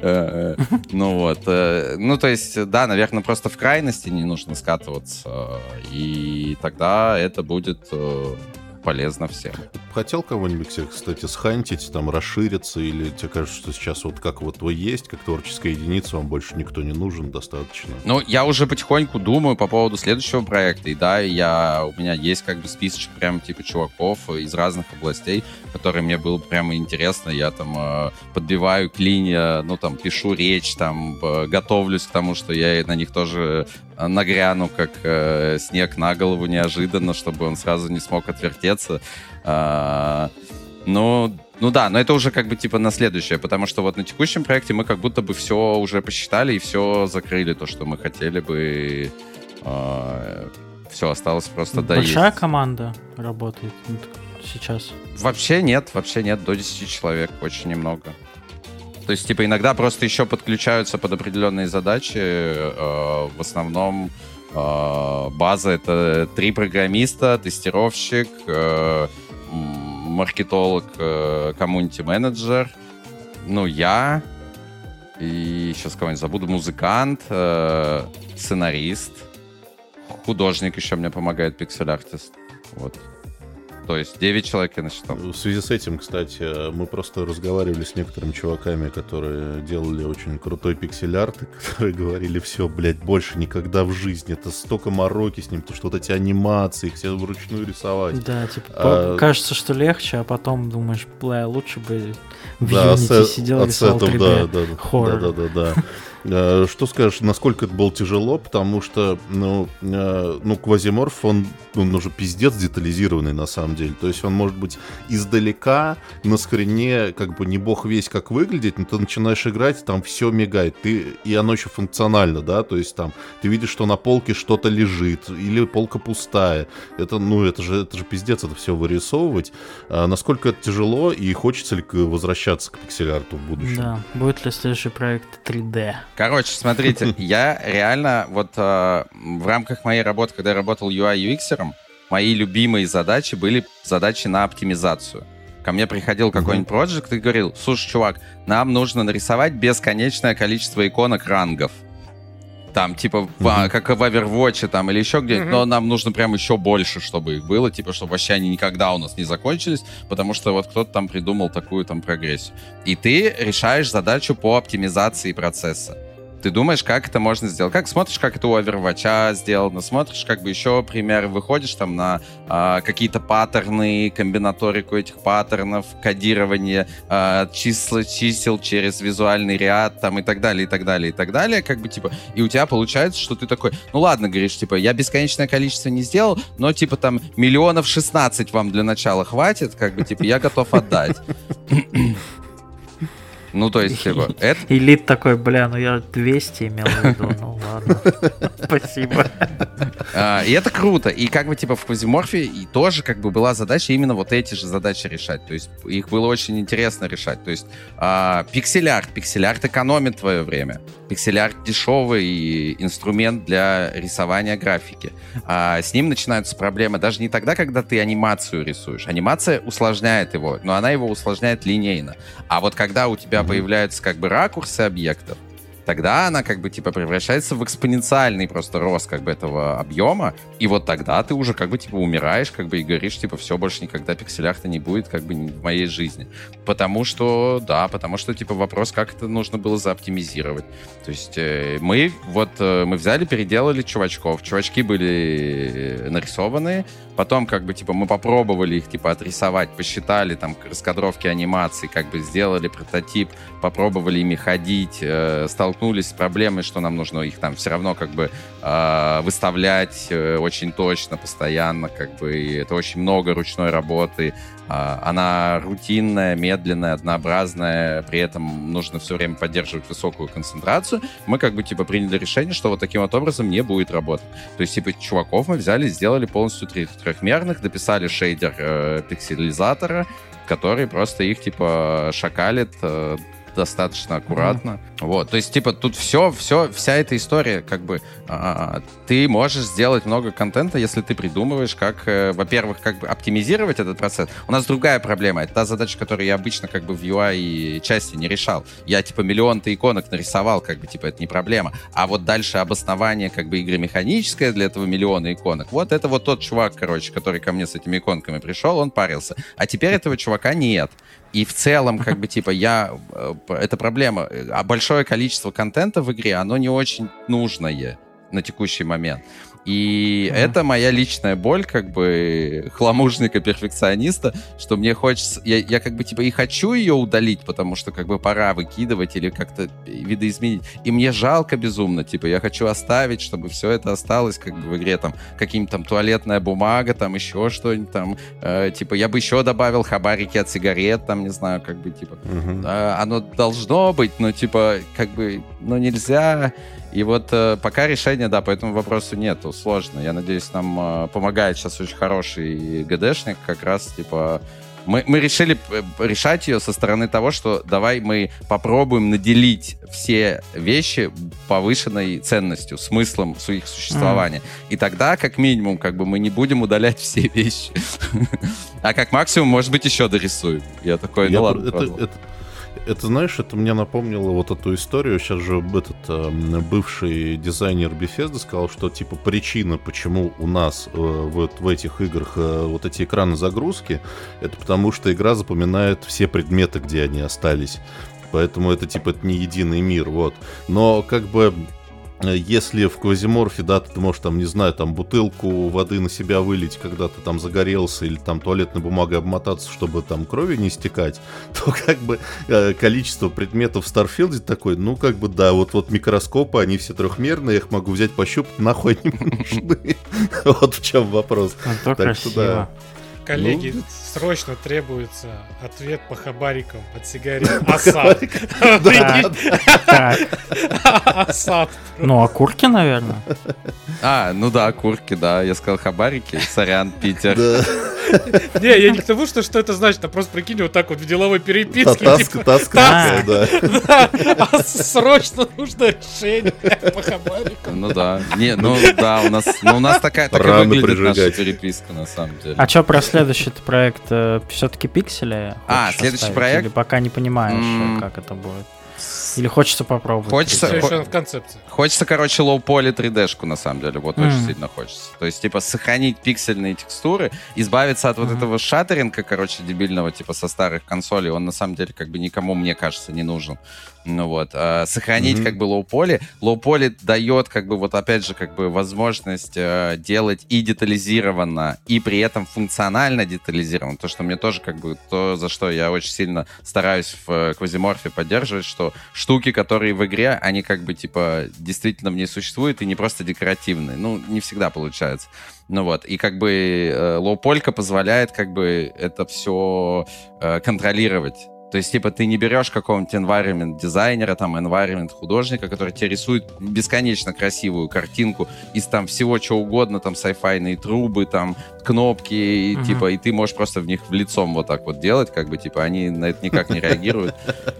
Ну вот, ну то есть, да, наверное, просто в крайности не нужно скатываться, и тогда это будет полезно всем.
Хотел кого-нибудь, кстати, схантить, там, расшириться, или тебе кажется, что сейчас вот как вот вы есть, как творческая единица, вам больше никто не нужен, достаточно?
Ну, я уже потихоньку думаю по поводу следующего проекта, и да, я, у меня есть как бы списочек прям типа чуваков из разных областей, которые мне было прямо интересно, я там э, подбиваю клинья, ну, там, пишу речь, там, э, готовлюсь к тому, что я на них тоже нагряну, как э, снег на голову неожиданно, чтобы он сразу не смог отвертеться. А, ну, ну да, но это уже как бы типа на следующее, потому что вот на текущем проекте мы как будто бы все уже посчитали и все закрыли, то, что мы хотели бы. А, все, осталось просто доесть.
Большая команда работает сейчас?
Вообще нет, вообще нет, до десяти человек, очень немного. То есть, типа, иногда просто еще подключаются под определенные задачи. Э, в основном э, база — это три программиста, тестировщик, э, маркетолог, э, комьюнити-менеджер, ну, я, и сейчас кого-нибудь забуду, музыкант, э, сценарист, художник еще мне помогает, пиксель-артист. Вот. То есть девять человек я насчитал.
В связи с этим, кстати, мы просто разговаривали с некоторыми чуваками, которые делали очень крутой пиксель-арт, которые говорили, все, блядь, больше никогда в жизни. Это столько мороки с ним, то что вот эти анимации, их все вручную рисовать.
Да, типа,
а...
кажется, что легче, а потом думаешь, бля, лучше бы в
да,
Unity
сет,
сидел и рисовал три дэ.
Да, да,
хоррор.
Да, да, да, да. Что скажешь, насколько это было тяжело, потому что, ну, ну Квазиморф, он, он уже пиздец детализированный на самом деле, то есть он может быть издалека, на скрине, как бы не бог весь как выглядит, но ты начинаешь играть, там все мигает, ты, и оно еще функционально, да, то есть там ты видишь, что на полке что-то лежит, или полка пустая, это, ну, это же, это же пиздец, это все вырисовывать, а насколько это тяжело, и хочется ли возвращаться к пиксель-арту в будущем?
Да, будет ли следующий проект три дэ?
Короче, смотрите, я реально вот э, в рамках моей работы, когда я работал ю ай ю экс-ером, мои любимые задачи были задачи на оптимизацию. Ко мне приходил какой-нибудь проект и говорил, слушай, чувак, нам нужно нарисовать бесконечное количество иконок рангов. Там, типа, mm-hmm. как в Overwatch там, или еще где-нибудь, mm-hmm. но нам нужно прям еще больше, чтобы их было, типа, чтобы вообще они никогда у нас не закончились, потому что вот кто-то там придумал такую там прогрессию. И ты решаешь задачу по оптимизации процесса. Ты думаешь, как это можно сделать? Как смотришь, как это у Overwatch сделано, смотришь, как бы еще примеры, выходишь там на а, какие-то паттерны, комбинаторику этих паттернов, кодирование а, числа, чисел через визуальный ряд там и так далее, и так далее, и так далее, как бы типа, и у тебя получается, что ты такой, ну ладно, говоришь, типа, я бесконечное количество не сделал, но типа там миллионов шестнадцать вам для начала хватит, как бы типа, я готов отдать. Ну, то есть, типа, это...
Элит такой, бля, ну я двести имел в виду, ну ладно, спасибо.
А, и это круто, и как бы, типа, в Квазиморфе и тоже, как бы, была задача именно вот эти же задачи решать, то есть, их было очень интересно решать, то есть, а, пиксель-арт, пиксель-арт экономит твое время, пиксель-арт дешевый инструмент для рисования графики, а с ним начинаются проблемы даже не тогда, когда ты анимацию рисуешь, анимация усложняет его, но она его усложняет линейно, а вот когда у тебя появляются как бы ракурсы объектов, тогда она как бы типа превращается в экспоненциальный просто рост как бы этого объема, и вот тогда ты уже как бы типа умираешь как бы и говоришь типа все, больше никогда пиксель-арта не будет как бы в моей жизни. Потому что, да, потому что типа вопрос, как это нужно было заоптимизировать. То есть э, мы вот э, мы взяли, переделали чувачков, чувачки были нарисованы, потом как бы типа мы попробовали их типа отрисовать, посчитали там раскадровки анимаций, как бы сделали прототип, попробовали ими ходить, э, столкнулись столкнулись с проблемой, что нам нужно их там все равно как бы э, выставлять э, очень точно, постоянно, как бы, и это очень много ручной работы. Э, она рутинная, медленная, однообразная, при этом нужно все время поддерживать высокую концентрацию. Мы как бы типа приняли решение, что вот таким вот образом не будет работать. То есть типа чуваков мы взяли, сделали полностью трехмерных, дописали шейдер э, пикселизатора, который просто их, типа, шакалит э, достаточно аккуратно. Mm-hmm. Вот, то есть, типа, тут все, все, вся эта история, как бы, э, ты можешь сделать много контента, если ты придумываешь, как, э, во-первых, как бы оптимизировать этот процесс. У нас другая проблема. Это та задача, которую я обычно, как бы, в ю ай части не решал. Я, типа, миллион-то иконок нарисовал, как бы, типа, это не проблема. А вот дальше обоснование, как бы, игры механическое для этого миллиона иконок. Вот это вот тот чувак, короче, который ко мне с этими иконками пришел, он парился. А теперь этого чувака нет. И в целом, как бы, типа, я... Это проблема. А большое количество контента в игре, оно не очень нужное на текущий момент. И mm-hmm. это моя личная боль, как бы, хламужника-перфекциониста, что мне хочется... Я, я как бы, типа, и хочу ее удалить, потому что, как бы, пора выкидывать или как-то видоизменить. И мне жалко безумно, типа, я хочу оставить, чтобы все это осталось, как бы, в игре, там, каким-то там туалетная бумага, там, еще что-нибудь, там, э, типа, я бы еще добавил хабарики от сигарет, там, не знаю, как бы, типа, mm-hmm. э, оно должно быть, но, типа, как бы, ну, нельзя... И вот э, пока решения, да, по этому вопросу нету, сложно. Я надеюсь, нам э, помогает сейчас очень хороший ГДшник, как раз, типа... Мы, мы решили решать ее со стороны того, что давай мы попробуем наделить все вещи повышенной ценностью, смыслом их существования. Mm. И тогда, как минимум, как бы мы не будем удалять все вещи. А как максимум, может быть, еще дорисуем. Я такой, ну ладно.
Это, знаешь, это мне напомнило вот эту историю. Сейчас же этот э, бывший дизайнер Bethesda сказал, что типа причина, почему у нас э, вот в этих играх э, вот эти экраны загрузки, это потому что игра запоминает все предметы, где они остались. Поэтому это типа это не единый мир, вот. Но как бы... Если в Квазиморфе, да, ты можешь, там, не знаю, там, бутылку воды на себя вылить, когда ты там загорелся, или там туалетной бумагой обмотаться, чтобы там крови не стекать, то как бы количество предметов в Старфилде такое, ну, как бы, да, вот, вот микроскопы, они все трехмерные, я их могу взять, пощупать, нахуй они мне нужны. Вот в чем вопрос.
Так что, да.
Коллеги, ну... срочно требуется ответ по хабарикам от сигарет. Асад.
Асад. Ну, окурки, наверное.
А, ну да, окурки, да. Я сказал хабарики. Сорян, Питер.
Не, я не к тому, что что это значит, а просто прикинь, вот так вот в деловой переписке.
Таска, таска, да.
А срочно нужно решение по хабарикам.
Ну да. Не, ну да, у нас у нас такая такая выглядит наша переписка, на самом деле.
А что про следующий проект? Все-таки пиксели?
А, следующий проект?
Или пока не понимаешь, как это будет? Или хочется попробовать?
Хочется,
Все еще в концепции.
Хочется, короче, лоу-поли три дэ-шку, на самом деле. Вот mm. очень сильно хочется. То есть, типа, сохранить пиксельные текстуры, избавиться от mm-hmm. вот этого шаттеринга, короче, дебильного, типа, со старых консолей. Он, на самом деле, как бы никому, мне кажется, не нужен. Ну вот. А, сохранить, mm-hmm. как бы, лоу-поли. Лоу-поли дает, как бы, вот опять же, как бы, возможность э, делать и детализированно, и при этом функционально детализированно. То, что мне тоже, как бы, то, за что я очень сильно стараюсь в Квазиморфе поддерживать, что штуки, которые в игре, они, как бы, типа, действительно в ней существуют и не просто декоративные. Ну, не всегда получается. Ну вот, и как бы э, лоу-полька позволяет как бы это все э, контролировать. То есть, типа, ты не берешь какого-нибудь environment дизайнера, там, environment художника, который тебе рисует бесконечно красивую картинку из там всего чего угодно, там, сайфайные трубы, там, кнопки, и, uh-huh. типа, и ты можешь просто в них в лицом вот так вот делать, как бы, типа, они на это никак не реагируют.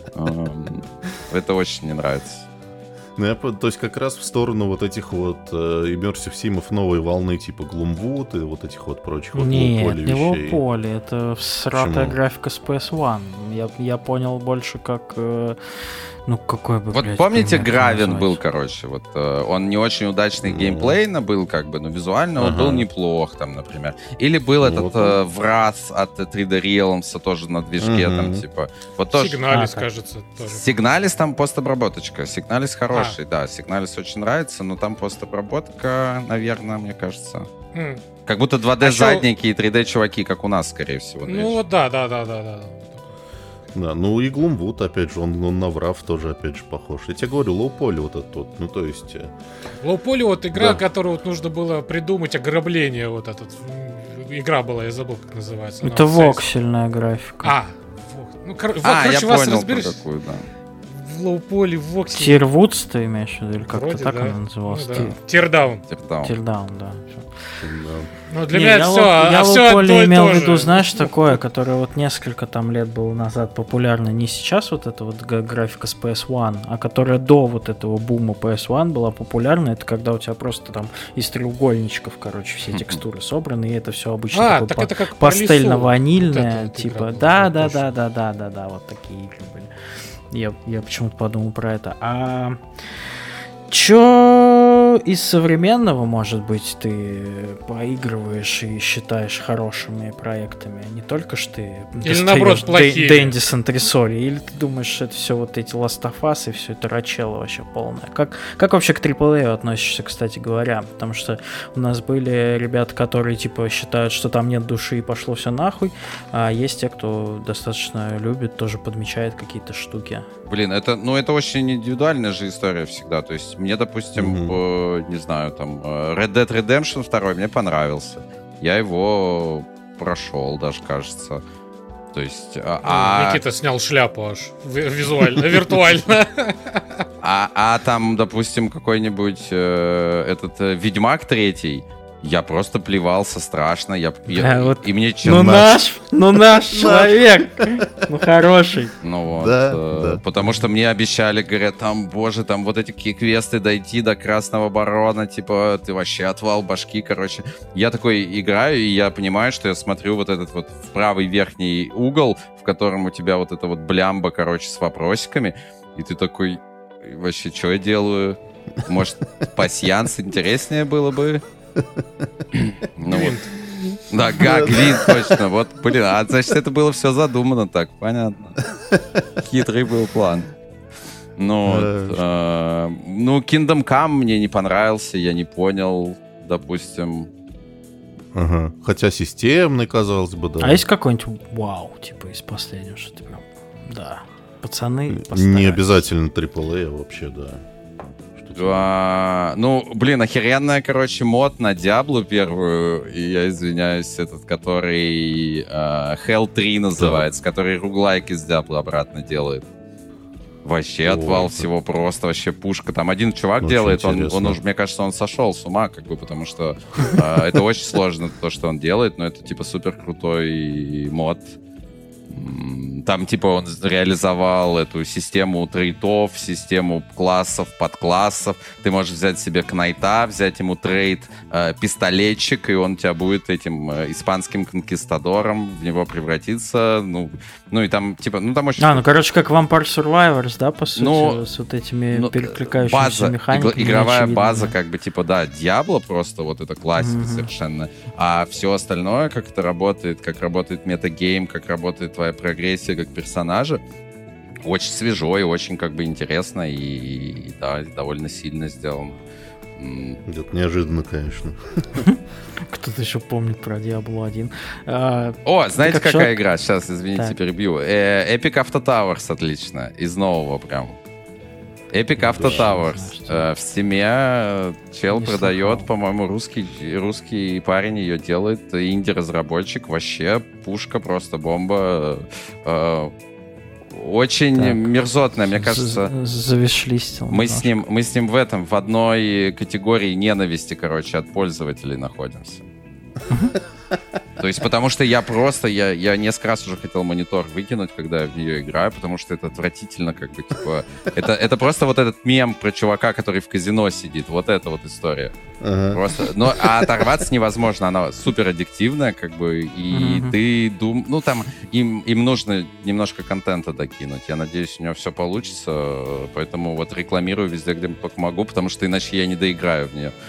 Это очень не нравится.
Ну, я, то есть как раз в сторону вот этих вот э, Immersive Sim'ов новой волны типа Gloomwood и вот этих вот прочих вот
Нет, не лоу-поли, это всратая графика с пи эс один. Я, я понял больше как... Э, ну, какой бы,
Вот блядь, помните, Гравен был, короче, вот э, он не очень удачный mm. геймплейно был, как бы, но визуально uh-huh. он был неплох, там, например. Или был ну, этот э, Wrath от три дэ Realms, тоже на движке, uh-huh. там, типа. Вот тоже...
Сигналис, а, кажется, тоже.
Сигналис там постобработочка. Сигналис хороший, а. да. Сигналис очень нравится, но там постобработка, наверное, мне кажется. Mm. Как будто два дэ-задники а и три дэ-чуваки, как у нас, скорее всего.
Ну, да, да, да, да, да.
Да, ну и Gloomwood, опять же, он, он на Врав тоже, опять же, похож. Я тебе говорю, Low Poly вот этот вот, ну то есть...
Low Poly вот игра,
Да.
которую вот нужно было придумать ограбление вот этот. Игра была, я забыл, как называется.
Это
Она вот
воксельная графика.
А, вок- ну, кор- вот,
А,
короче,
я
вас
понял,
разберешь
про какую, да.
в Low Poly, в вокселе.
Тирвудс ты имеешь в виду, или как-то
Вроде
так
да.
она называлась?
Ну, да. Teardown.
Teardown.
Тирдаун, да.
Ну, для
Не,
меня
я
все,
лоу-
а,
я
а все
Low
одно
Poly
и
имел
то
в виду,
же.
знаешь, такое, которое вот несколько там лет было назад популярно, не сейчас вот эта вот га- графика с пи эс один, а которая до вот этого бума пи эс один была популярна, это когда у тебя просто там из треугольничков, короче, все текстуры собраны, и это все обычно
А,
такое
так
по-
это как про лесу.
пастельно-ванильное,
Вот эта вот
типа,
игра была
да, да,
похожа.
да, да, да, да, да, вот такие игры были. Я, я почему-то подумал про это. А чё из современного, может быть, ты поигрываешь и считаешь хорошими проектами? Не только ж ты
Или, наоборот, плохими.
Дэнди с антресоли, или ты думаешь, что это все вот эти Last of Us и все это рачело вообще полное? Как, как вообще к трипл эй относишься, кстати говоря? Потому что у нас были ребята, которые типа считают, что там нет души и пошло все нахуй, а есть те, кто достаточно любит, тоже подмечает какие-то штуки.
Блин, это, ну, это очень индивидуальная же история всегда. То есть мне, допустим,
Мгм.
э, не знаю, там, э, Red Dead Redemption два мне понравился. Я его прошел даже, кажется. То есть... а- а-
Никита снял шляпу аж ви- визуально, виртуально.
А, а там, допустим, какой-нибудь э, этот э, Ведьмак третий, я просто плевался страшно. Я, я-
Да, вот.
И мне
Ну
чем...
наш, ну наш человек, ну хороший.
Ну вот,
Да,
э,
да.
потому что мне обещали, говорят, там, боже, там вот эти какие квесты дойти до Красного Барона, типа, ты вообще отвал башки, короче. Я такой играю, и я понимаю, что я смотрю вот этот вот в правый верхний угол, в котором у тебя вот эта вот блямба, короче, с вопросиками, и ты такой, вообще, что я делаю? Может, пасьянс интереснее было бы? Ну вот. Да, га, Гвинт, точно. Вот, блин, а значит, это было все задумано так, понятно. Хитрый был план. Ну, вот, э, ну, Kingdom Come мне не понравился, я не понял, допустим.
Ага. Хотя системный, казалось бы, да.
А есть какой-нибудь вау, типа из последнего, что ты прям, да, пацаны
Не
постарались.
обязательно трипл эй вообще, да. Что-то-
А, ну, блин, охеренная, короче, мод на Диаблу первую, и я извиняюсь, этот, который э, Hell три называется, который руглайк из Диаблы обратно делает. Вообще
О,
отвал
это-
всего, просто вообще пушка. Там один чувак
Очень
делает, он,
интересно.
он уже, мне кажется, он сошел с ума, как бы, потому что э, это очень сложно, то, что он делает, но это, типа, супер крутой мод. М, Там, типа, он реализовал эту систему трейтов, систему классов, подклассов. Ты можешь взять себе кнайта, взять ему трейд э, пистолетчик, и он у тебя будет этим э, испанским конкистадором, в него превратиться. Ну, ну и там, типа, ну там очень...
А, ну короче, как Vampire Survivors, да, по сути,
Ну,
с вот этими
Ну,
перекликающимися
база,
механиками.
игр- игровая
неочевидными.
база, как бы, типа, да, Диабло просто, вот это классика
Мгм.
совершенно. А все остальное, как это работает, как работает метагейм, как работает твоя прогрессия как персонажа, очень свежо и очень, как бы, интересно и, и, да, довольно сильно сделано. М,
Где-то неожиданно, конечно.
Кто-то еще помнит про Diablo один. А,
О, знаете,
как
какая
человек-
игра? Сейчас, извините,
Так.
перебью. Э, Epic Auto Towers, отлично. Из нового прям. Epic Auto
Да,
Towers.
не знаю, что
Э, в Steam э, чел
Не
продает,
слыхал.
по-моему, русский, русский парень ее делает, инди-разработчик. Вообще пушка, просто бомба. Э, Очень
Так.
мерзотная, мне
з-
кажется.
з- Завишлистил.
Мы с,
немножко.
ним, мы с ним в этом, в одной категории ненависти, короче, от пользователей находимся. То есть, потому что я просто, я, я несколько раз уже хотел монитор выкинуть, когда я в нее играю, потому что это отвратительно, как бы, типа... Это, это просто вот этот мем про чувака, который в казино сидит. Вот эта вот история.
Ага.
Просто, ну, а оторваться невозможно, она супер аддиктивная, как бы, и
Мгм.
ты дум... Ну, там, им, им нужно немножко контента докинуть. Я надеюсь, у него все получится, поэтому вот рекламирую везде, где только могу, потому что иначе я не доиграю в нее.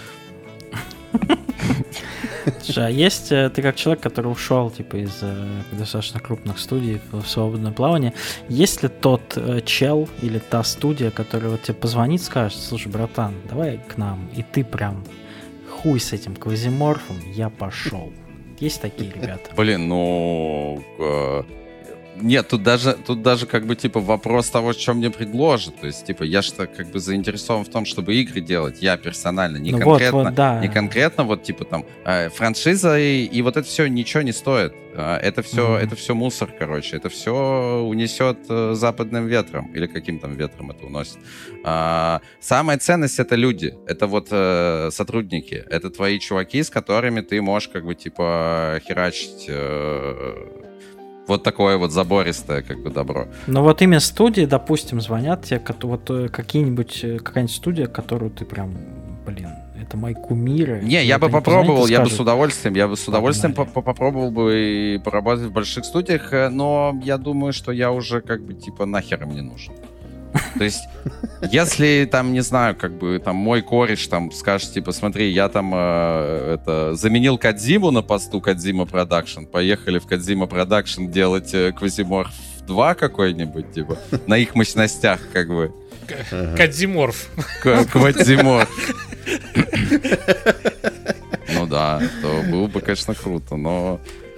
Слушай, а есть, э, ты как человек, который ушел типа из э, достаточно крупных студий в свободное плавание, есть ли тот э, чел или та студия, которая вот тебе позвонит, скажет: слушай, братан, давай к нам, и ты прям хуй с этим квазиморфом, я пошел. Есть такие ребята?
Блин, ну... э, Нет, тут даже, тут даже как бы, типа, вопрос того, что мне предложат. То есть, типа, я что как бы заинтересован в том, чтобы игры делать. Я персонально, не ну конкретно, вот, вот, да. не конкретно, вот, типа, там, э, франшиза и, и вот это все ничего не стоит. Э, это все, mm-hmm. это все мусор, короче. Это все унесет э, западным ветром. Или каким там ветром это уносит. Э, самая ценность — это люди. Это вот э, сотрудники. Это твои чуваки, с которыми ты можешь, как бы, типа, херачить... Э, Вот такое вот забористое, как бы, добро.
Но вот именно студии, допустим, звонят тебе, вот какие-нибудь, какая-нибудь студия, которую ты прям, блин, это мои кумиры.
Не, я бы попробовал, я бы с удовольствием, я бы с удовольствием попробовал бы и поработать в больших студиях, но я думаю, что я уже, как бы, типа, нахер им не нужен. То есть, если там, не знаю, как бы там мой кореш там скажет, типа, смотри, я там э, это заменил Кодзиму на посту Кодзима Продакшн, поехали в Кодзима Продакшн делать э, Квазиморф два какой-нибудь, типа, на их мощностях, как бы.
Кодзиморф.
Квазиморф. Ну да, то было бы, конечно, круто, но...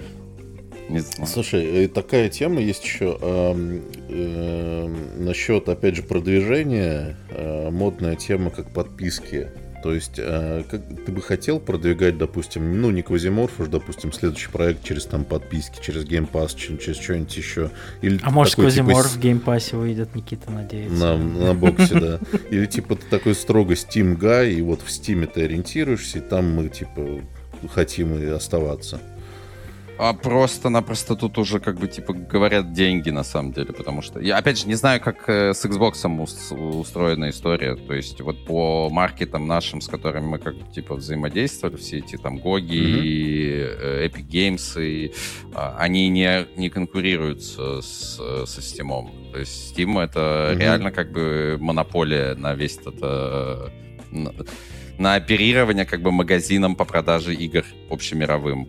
Слушай, такая тема есть еще э, э, насчет, опять же, продвижения. Э, модная тема, как подписки. То есть, э, как ты бы хотел продвигать, допустим, ну, не Квазиморф, уж, допустим, следующий проект через там подписки, через Game Pass, через, через что-нибудь еще. Или
а может, Квазиморф типа, в Game Pass выйдет, Никита надеется.
На, на боксе, да. Или типа ты такой строго Steam Guy, и вот в Steam ты ориентируешься, и там мы, типа, хотим и оставаться.
А просто-напросто тут уже, как бы, типа, говорят деньги, на самом деле, потому что... Я, опять же, не знаю, как э, с Xbox устроена история, то есть вот по маркетам нашим, с которыми мы, как бы, типа, взаимодействовали, все эти, там, Гоги, mm-hmm. и э, Epic Games, и, э, они не, не конкурируют с, с, со Steam. То есть Steam — это mm-hmm. реально, как бы, монополия на весь этот... Э, на оперирование, как бы, магазином по продаже игр общемировым.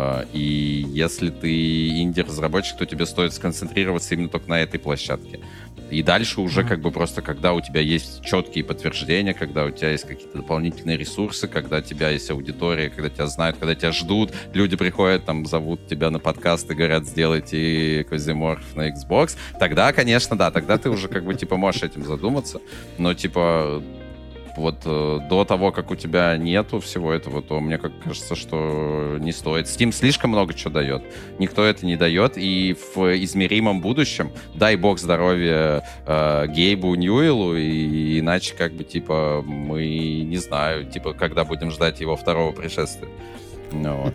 И если ты инди-разработчик, то тебе стоит сконцентрироваться именно только на этой площадке. И дальше уже, mm-hmm. как бы, просто когда у тебя есть четкие подтверждения, когда у тебя есть какие-то дополнительные ресурсы, когда у тебя есть аудитория, когда тебя знают, когда тебя ждут, люди приходят, там, зовут тебя на подкаст и говорят, сделайте Квазиморф на Xbox, тогда, конечно, да, тогда ты уже, как бы, типа, можешь этим задуматься, но, типа, вот э, до того, как у тебя нету всего этого, то мне как кажется, что не стоит. Steam слишком много чего дает. Никто это не дает. И в измеримом будущем, дай бог здоровья э, Гейбу Ньюэлу, и иначе, как бы, типа, мы не знаю, типа, когда будем ждать его второго пришествия. Ну,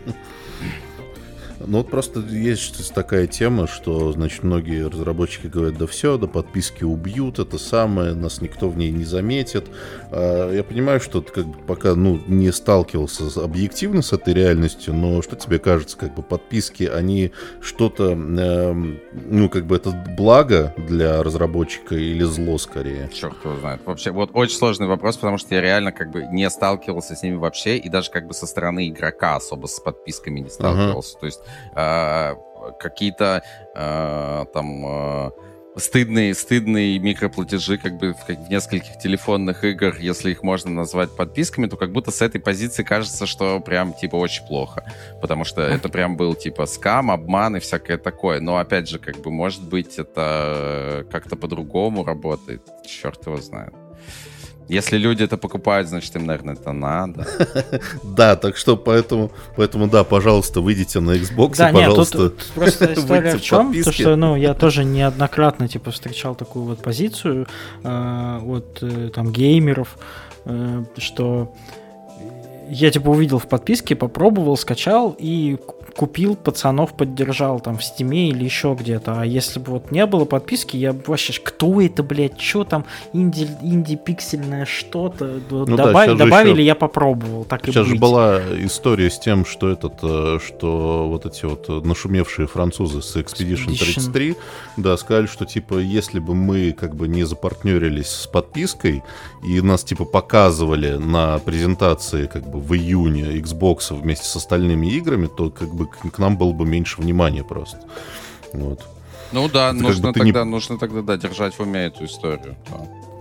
Ну вот просто есть такая тема, что, значит, многие разработчики говорят, да все, да подписки убьют, это самое, нас никто в ней не заметит. Я понимаю, что ты, как бы, пока, ну, не сталкивался объективно с этой реальностью, но что тебе кажется, как бы, подписки, они что-то, э, ну, как бы, это благо для разработчика или зло скорее?
Черт его знает. Вообще, вот очень сложный вопрос, потому что я реально, как бы, не сталкивался с ними вообще, и даже, как бы, со стороны игрока особо с подписками не сталкивался. Ага. То есть э, какие-то э, там э, стыдные, стыдные микроплатежи, как бы, в, в нескольких телефонных играх, если их можно назвать подписками, то как будто с этой позиции кажется, что прям, типа, очень плохо. Потому что это прям был, типа, скам, обман и всякое такое. Но, опять же, как бы, может быть, это как-то по-другому работает. Черт его знает. Если люди это покупают, значит, им, наверное, это надо.
Да, так что поэтому, поэтому, да, пожалуйста, выйдите на Xbox,
да,
и, пожалуйста,
нет, тут, тут просто история в чем, то, что, ну, я тоже неоднократно, типа, встречал такую вот позицию э, от э, там геймеров, э, что я, типа, увидел в подписке, попробовал, скачал и купил, пацанов поддержал там в Стиме или еще где-то. А если бы вот не было подписки, я бы вообще... Кто это, блядь? Что там? Инди, инди-пиксельное что-то? Ну, Добав... да, добавили, еще... я попробовал. Так
сейчас
и
же была история с тем, что этот, что вот эти вот нашумевшие французы с Expedition тридцать три, да, сказали, что, типа, если бы мы, как бы, не запартнерились с подпиской и нас, типа, показывали на презентации, как бы, в июне Xbox вместе с остальными играми, то, как бы, к нам было бы меньше внимания просто. Вот.
Ну да, это нужно, тогда, не... нужно тогда, да, держать в уме эту историю. Да.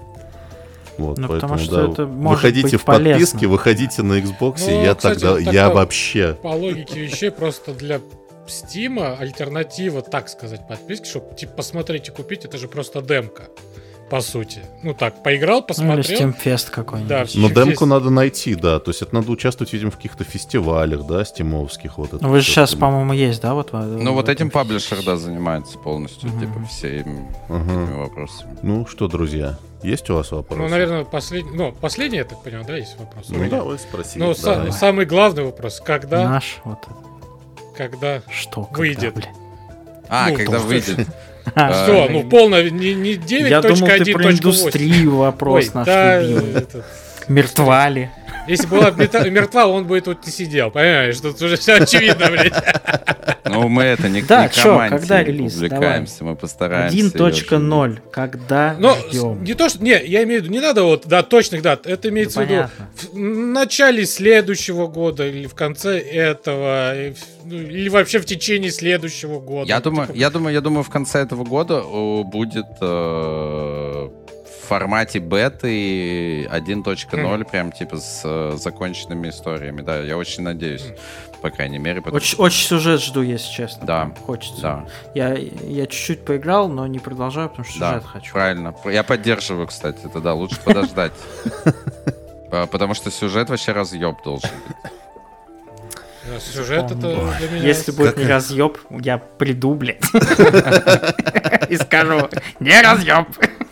Вот,
ну,
поэтому,
потому что
да,
это может
выходите
быть
в
полезно.
Подписки, выходите на Xbox,
ну,
и я
кстати,
тогда,
вот
я
по,
вообще...
По логике вещей, просто для Steam альтернатива, так сказать, подписки, чтобы типа посмотреть и купить, это же просто демка. По сути. Ну так, поиграл, посмотрел.
Ну, или Steam Fest какой-нибудь.
Да,
Но демку
здесь...
надо найти, да. То есть это надо участвовать, видимо, в каких-то фестивалях, да, стимовских. Вот это
Вы же сейчас,
там.
по-моему, есть, да? Вот,
ну, вот этим паблишер, да, занимается полностью, uh-huh. типа, всеми uh-huh. этими вопросами.
Ну что, друзья, есть у вас вопросы?
Ну, наверное, последний, ну, последний, я так понял, да, есть вопрос?
Ну, давай спроси.
Ну, са- самый главный вопрос, когда...
Наш, вот это.
Когда
что,
выйдет?
Когда,
а,
ну,
когда выйдет.
А, все, ну полно, не, не девять точка один точка восемь.
Я думал, ты про индустрию вопрос
Ой,
наш
да,
любимый.
этот...
Мертва ли?
Если была мертва, он бы тут не сидел. Понимаешь, тут уже все очевидно, блядь.
Ну, мы это не
да, чё, когда релиз?
Увлекаемся,
давай.
Мы постараемся.
один точка ноль. Когда
Но
ждем?
Не то, что... Не, я имею в виду, не надо вот, да, точных дат. Это имеется да в виду в начале следующего года или в конце этого, или вообще в течение следующего года.
Я думаю,
типа...
я думаю, я думаю, в конце этого года будет э, в формате беты один точка ноль, mm. прям типа с э, законченными историями. Да, я очень надеюсь. Mm. По крайней мере. Потому...
Очень, очень сюжет жду, если честно.
Да.
Хочется.
Да.
Я, я чуть-чуть поиграл, но не продолжаю, потому что сюжет
да,
хочу.
Правильно. Я поддерживаю, кстати. Это да, лучше подождать. Потому что сюжет вообще разъеб должен быть.
Сюжет это для меня...
Если будет не разъеб, я приду, блядь. И скажу, не разъеб.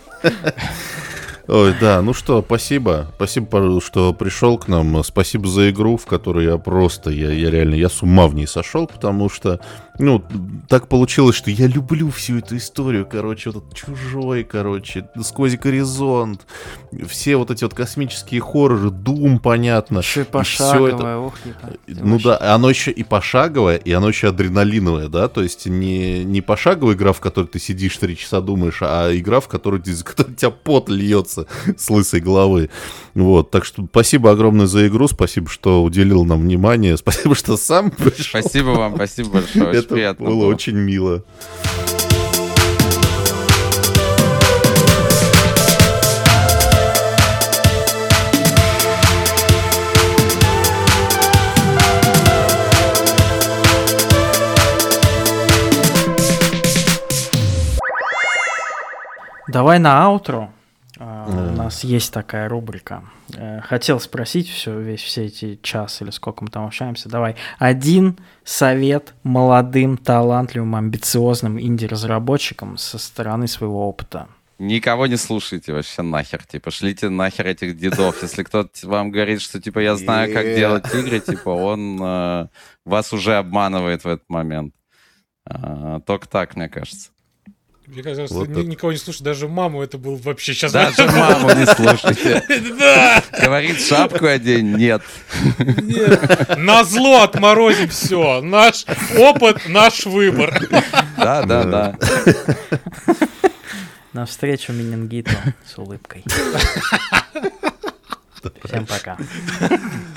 Ой, да, ну что, спасибо. Спасибо, что пришел к нам. Спасибо за игру, в которой я просто, я, я реально, я с ума в ней сошел, потому что, ну, так получилось, что я люблю всю эту историю, короче, вот этот Чужой, короче, Сквозь горизонт, все вот эти вот космические хорроры, Doom, понятно.
Еще и пошаговое, это... ох,
ну вообще... да, оно еще и пошаговое, и оно еще адреналиновое, да, то есть не, не пошаговая игра, в которой ты сидишь три часа думаешь, а игра, в которой, из которой у тебя пот льется с лысой головы. Вот, так что спасибо огромное за игру, спасибо, что уделил нам внимание, спасибо, что сам пришел.
Спасибо вам, спасибо большое, очень
это
приятно
было,
было
очень мило.
Давай на аутро. Uh, у нас есть такая рубрика. Uh, хотел спросить все, весь все эти час или сколько мы там общаемся. Давай. Один совет молодым, талантливым, амбициозным инди-разработчикам со стороны своего опыта.
Никого не слушайте вообще нахер. Типа, шлите нахер этих дедов. Если кто-то вам говорит, что типа я знаю, как делать игры, типа он uh, вас уже обманывает в этот момент. Uh, только так, мне кажется.
Мне кажется,
вот
ни, никого не слушать, даже маму это был вообще сейчас...
Даже маму не слушайте. Да! Говорит, шапку одень, нет.
Нет. Назло отморозим все. Наш опыт, наш выбор.
Да, да, да.
Навстречу менингиту с улыбкой. Всем пока.